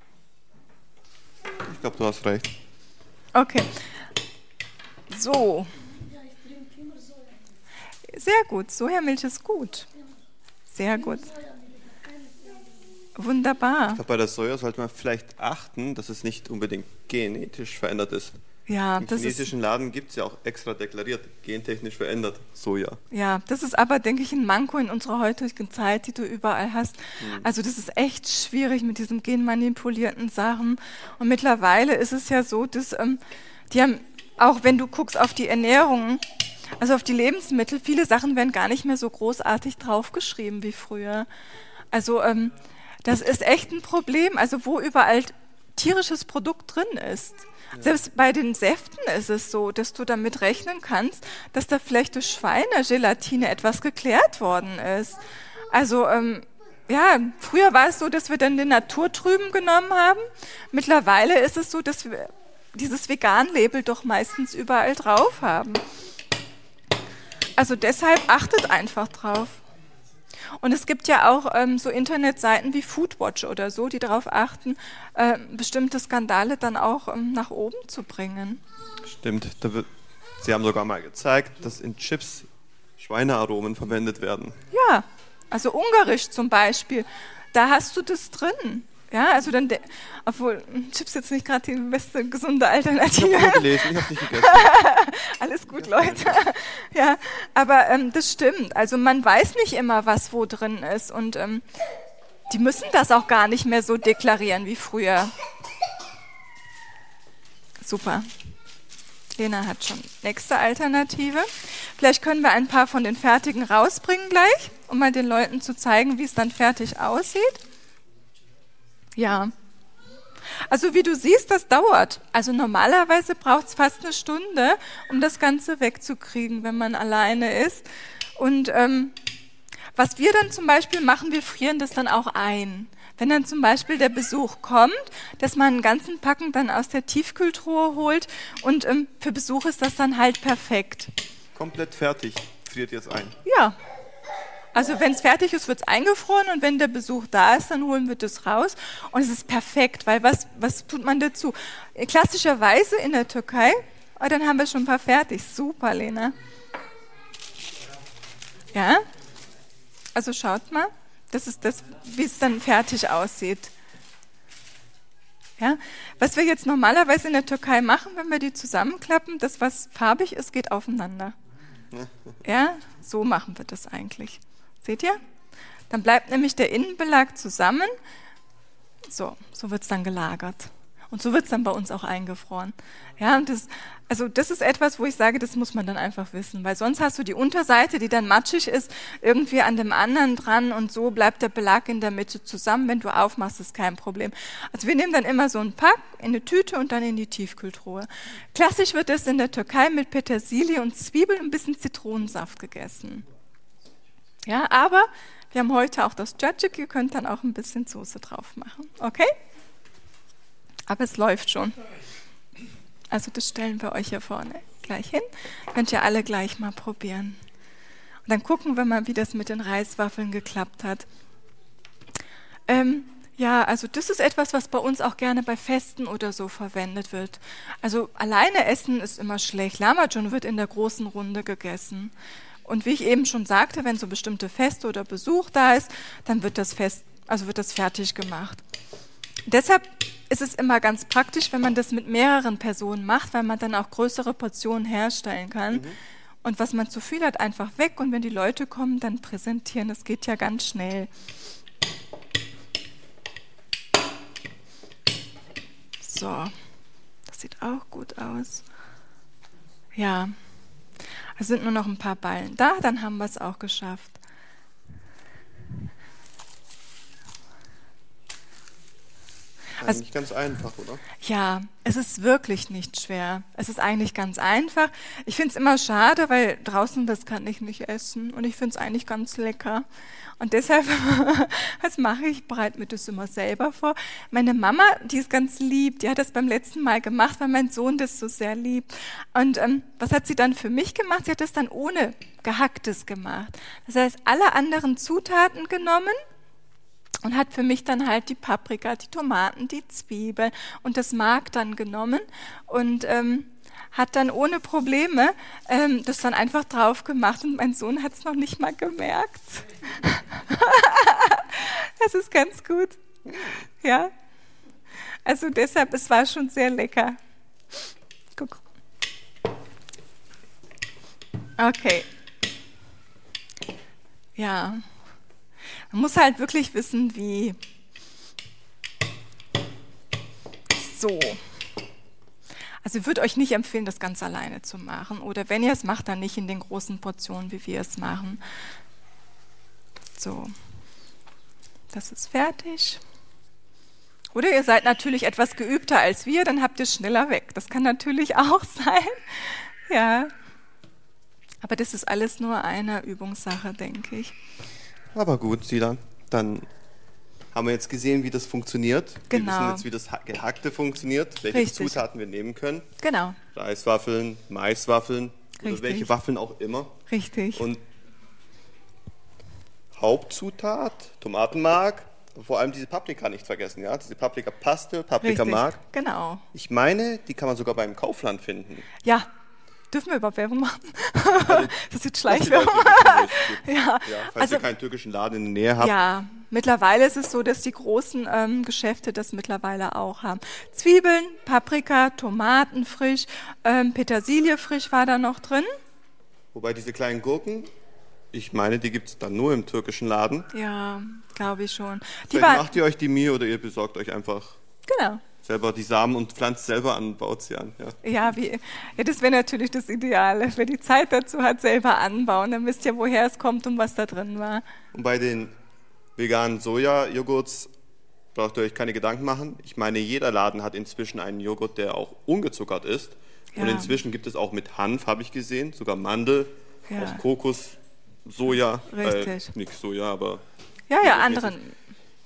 Ich glaube, du hast recht. Okay. So. Sehr gut. Sojamilch ist gut. Sehr gut. Wunderbar. Ich glaube, bei der Soja sollte man vielleicht achten, dass es nicht unbedingt genetisch verändert ist. Ja, im chinesischen Laden gibt es ja auch extra deklariert, gentechnisch verändert Soja. Ja, das ist aber, denke ich, ein Manko in unserer heutigen Zeit, die du überall hast. Also das ist echt schwierig mit diesen genmanipulierten Sachen. Und mittlerweile ist es ja so, dass die haben, auch wenn du guckst auf die Ernährung, also auf die Lebensmittel, viele Sachen werden gar nicht mehr so großartig draufgeschrieben wie früher. Also das ist echt ein Problem, also wo überall tierisches Produkt drin ist. Ja. Selbst bei den Säften ist es so, dass du damit rechnen kannst, dass da vielleicht durch Schweinegelatine etwas geklärt worden ist. Also ja, früher war es so, dass wir dann den Naturtrüben genommen haben. Mittlerweile ist es so, dass wir dieses Vegan-Label doch meistens überall drauf haben. Also deshalb achtet einfach drauf. Und es gibt ja auch so Internetseiten wie Foodwatch oder so, die darauf achten, bestimmte Skandale dann auch nach oben zu bringen. Stimmt. Sie haben sogar mal gezeigt, dass in Chips Schweinearomen verwendet werden. Ja, also ungarisch zum Beispiel, da hast du das drin. Ja, also dann, obwohl Chips jetzt nicht gerade die beste gesunde Alternative. Ich habe gelesen, ich habe nicht gegessen. Alles gut, Leute. Ja, aber das stimmt. Also man weiß nicht immer, was wo drin ist und die müssen das auch gar nicht mehr so deklarieren wie früher. Super. Lena hat schon nächste Alternative. Vielleicht können wir ein paar von den fertigen rausbringen gleich, um mal den Leuten zu zeigen, wie es dann fertig aussieht. Ja, also wie du siehst, das dauert. Also normalerweise braucht es fast eine Stunde, um das Ganze wegzukriegen, wenn man alleine ist. Und was wir dann zum Beispiel machen, wir frieren das dann auch ein. Wenn dann zum Beispiel der Besuch kommt, dass man einen ganzen Packen dann aus der Tiefkühltruhe holt und für Besuch ist das dann halt perfekt. Komplett fertig, friert jetzt ein. Ja, also wenn es fertig ist, wird es eingefroren und wenn der Besuch da ist, dann holen wir das raus und es ist perfekt, weil was tut man dazu? Klassischerweise in der Türkei, dann haben wir schon ein paar fertig. Super, Lena. Ja, also schaut mal, das ist das, wie es dann fertig aussieht. Ja, was wir jetzt normalerweise in der Türkei machen, wenn wir die zusammenklappen, das, was farbig ist, geht aufeinander. Ja, so machen wir das eigentlich. Seht ihr? Dann bleibt nämlich der Innenbelag zusammen. So wird es dann gelagert. Und so wird es dann bei uns auch eingefroren. Ja, und das ist etwas, wo ich sage, das muss man dann einfach wissen. Weil sonst hast du die Unterseite, die dann matschig ist, irgendwie an dem anderen dran und so bleibt der Belag in der Mitte zusammen. Wenn du aufmachst, ist kein Problem. Also wir nehmen dann immer so einen Pack in eine Tüte und dann in die Tiefkühltruhe. Klassisch wird das in der Türkei mit Petersilie und Zwiebeln und ein bisschen Zitronensaft gegessen. Ja, aber wir haben heute auch das Cacık, ihr könnt dann auch ein bisschen Soße drauf machen, okay? Aber es läuft schon. Also das stellen wir euch hier vorne gleich hin. Könnt ihr alle gleich mal probieren. Und dann gucken wir mal, wie das mit den Reiswaffeln geklappt hat. Ja, also das ist etwas, was bei uns auch gerne bei Festen oder so verwendet wird. Also alleine essen ist immer schlecht. Lahmacun wird in der großen Runde gegessen. Und wie ich eben schon sagte, wenn so bestimmte Feste oder Besuch da ist, dann wird das fertig gemacht. Deshalb ist es immer ganz praktisch, wenn man das mit mehreren Personen macht, weil man dann auch größere Portionen herstellen kann. Und was man zu viel hat, einfach weg. Und wenn die Leute kommen, dann präsentieren. Das geht ja ganz schnell. So, das sieht auch gut aus. Ja. Es sind nur noch ein paar Ballen da, dann haben wir es auch geschafft. Eigentlich ganz einfach, oder? Ja, es ist wirklich nicht schwer. Es ist eigentlich ganz einfach. Ich finde es immer schade, weil draußen das kann ich nicht essen und ich finde es eigentlich ganz lecker. Und deshalb, was mache ich? Bereite mir das immer selber vor. Meine Mama, die ist ganz lieb, die hat das beim letzten Mal gemacht, weil mein Sohn das so sehr liebt. Und was hat sie dann für mich gemacht? Sie hat das dann ohne Gehacktes gemacht. Das heißt, alle anderen Zutaten genommen und hat für mich dann halt die Paprika, die Tomaten, die Zwiebeln und das Mark dann genommen und hat dann ohne Probleme das dann einfach drauf gemacht und mein Sohn hat es noch nicht mal gemerkt. Das ist ganz gut. Ja. Also deshalb, es war schon sehr lecker. Guck. Okay. Ja. Man muss halt wirklich wissen, wie. So. Also ich würde euch nicht empfehlen, das ganz alleine zu machen. Oder wenn ihr es macht, dann nicht in den großen Portionen, wie wir es machen. So. Das ist fertig. Oder ihr seid natürlich etwas geübter als wir, dann habt ihr es schneller weg. Das kann natürlich auch sein. Ja. Aber das ist alles nur eine Übungssache, denke ich. Aber gut, Sila, dann haben wir jetzt gesehen, wie das funktioniert. Genau. Wir wissen jetzt, wie das Gehackte funktioniert, welche Richtig. Zutaten wir nehmen können. Genau. Reiswaffeln, Maiswaffeln oder Richtig. welche Waffeln auch immer. Richtig. Und Hauptzutat, Tomatenmark, vor allem diese Paprika nicht vergessen, ja? Diese Paprikapaste, Paprikamark. Richtig. Genau. Ich meine, die kann man sogar beim Kaufland finden. Ja. Dürfen wir überhaupt Werbung machen? Das ist jetzt Dass die Schleichwerbung. Leute wissen, wo es gibt. Ja. Falls Also, ihr keinen türkischen Laden in der Nähe habt. ja, mittlerweile ist es so, dass die großen Geschäfte das mittlerweile auch haben. Zwiebeln, Paprika, Tomaten frisch, Petersilie frisch war da noch drin. Wobei diese kleinen Gurken, ich meine, die gibt es dann nur im türkischen Laden. Ja, glaube ich schon. Vielleicht macht ihr euch die Mühe oder ihr besorgt euch einfach Genau. selber die Samen und pflanzt selber an, baut sie an. Ja. Ja, das wäre natürlich das Ideale. Wer die Zeit dazu hat, selber anbauen, dann wisst ihr, woher es kommt und was da drin war. Und bei den veganen Soja-Joghurts braucht ihr euch keine Gedanken machen. Ich meine, jeder Laden hat inzwischen einen Joghurt, der auch ungezuckert ist. Ja. Und inzwischen gibt es auch mit Hanf, habe ich gesehen, sogar Mandel, Ja. aus Kokos, Soja. Richtig. Nicht Soja, aber... Ja, anderen.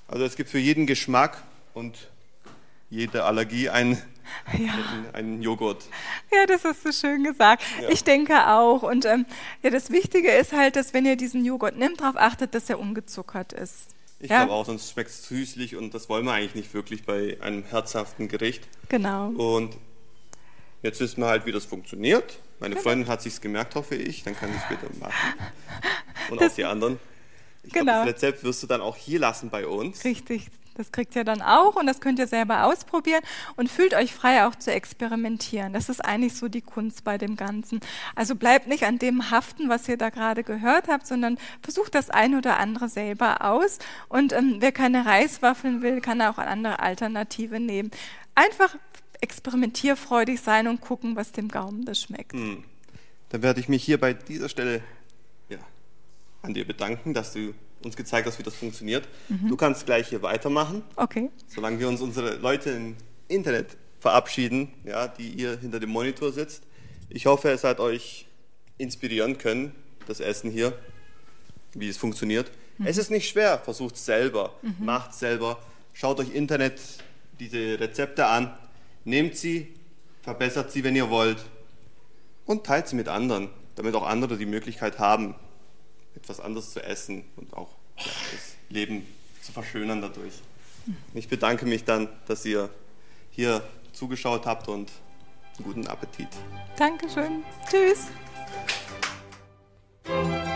Also es gibt für jeden Geschmack und jede Allergie einen Joghurt. Ja, das hast du schön gesagt. Ja. Ich denke auch. Und ja, das Wichtige ist halt, dass wenn ihr diesen Joghurt nehmt, darauf achtet, dass er ungezuckert ist. Ich Ja? glaube auch, sonst schmeckt es süßlich und das wollen wir eigentlich nicht wirklich bei einem herzhaften Gericht. Genau. Und jetzt wissen wir halt, wie das funktioniert. Meine Freundin hat sich's gemerkt, hoffe ich. Dann kann ich es später machen. Und auch die anderen. Ich glaube, Genau. das Rezept wirst du dann auch hier lassen bei uns. Richtig. Das kriegt ihr dann auch und das könnt ihr selber ausprobieren und fühlt euch frei auch zu experimentieren. Das ist eigentlich so die Kunst bei dem Ganzen. Also bleibt nicht an dem haften, was ihr da gerade gehört habt, sondern versucht das ein oder andere selber aus. Und wer keine Reiswaffeln will, kann auch eine andere Alternative nehmen. Einfach experimentierfreudig sein und gucken, was dem Gaumen das schmeckt. Dann werde ich mich hier bei dieser Stelle an dir bedanken, dass du uns gezeigt hast, wie das funktioniert. Du kannst gleich hier weitermachen, Okay. solange wir uns unsere Leute im Internet verabschieden, ja, die ihr hinter dem Monitor sitzt. Ich hoffe, es hat euch inspirieren können, das Essen hier, wie es funktioniert. Es ist nicht schwer, versucht es selber, macht es selber, schaut euch Internet diese Rezepte an, nehmt sie, verbessert sie, wenn ihr wollt und teilt sie mit anderen, damit auch andere die Möglichkeit haben, etwas anderes zu essen und auch das Leben zu verschönern dadurch. Ich bedanke mich dann, dass ihr hier zugeschaut habt und einen guten Appetit. Dankeschön. Tschüss.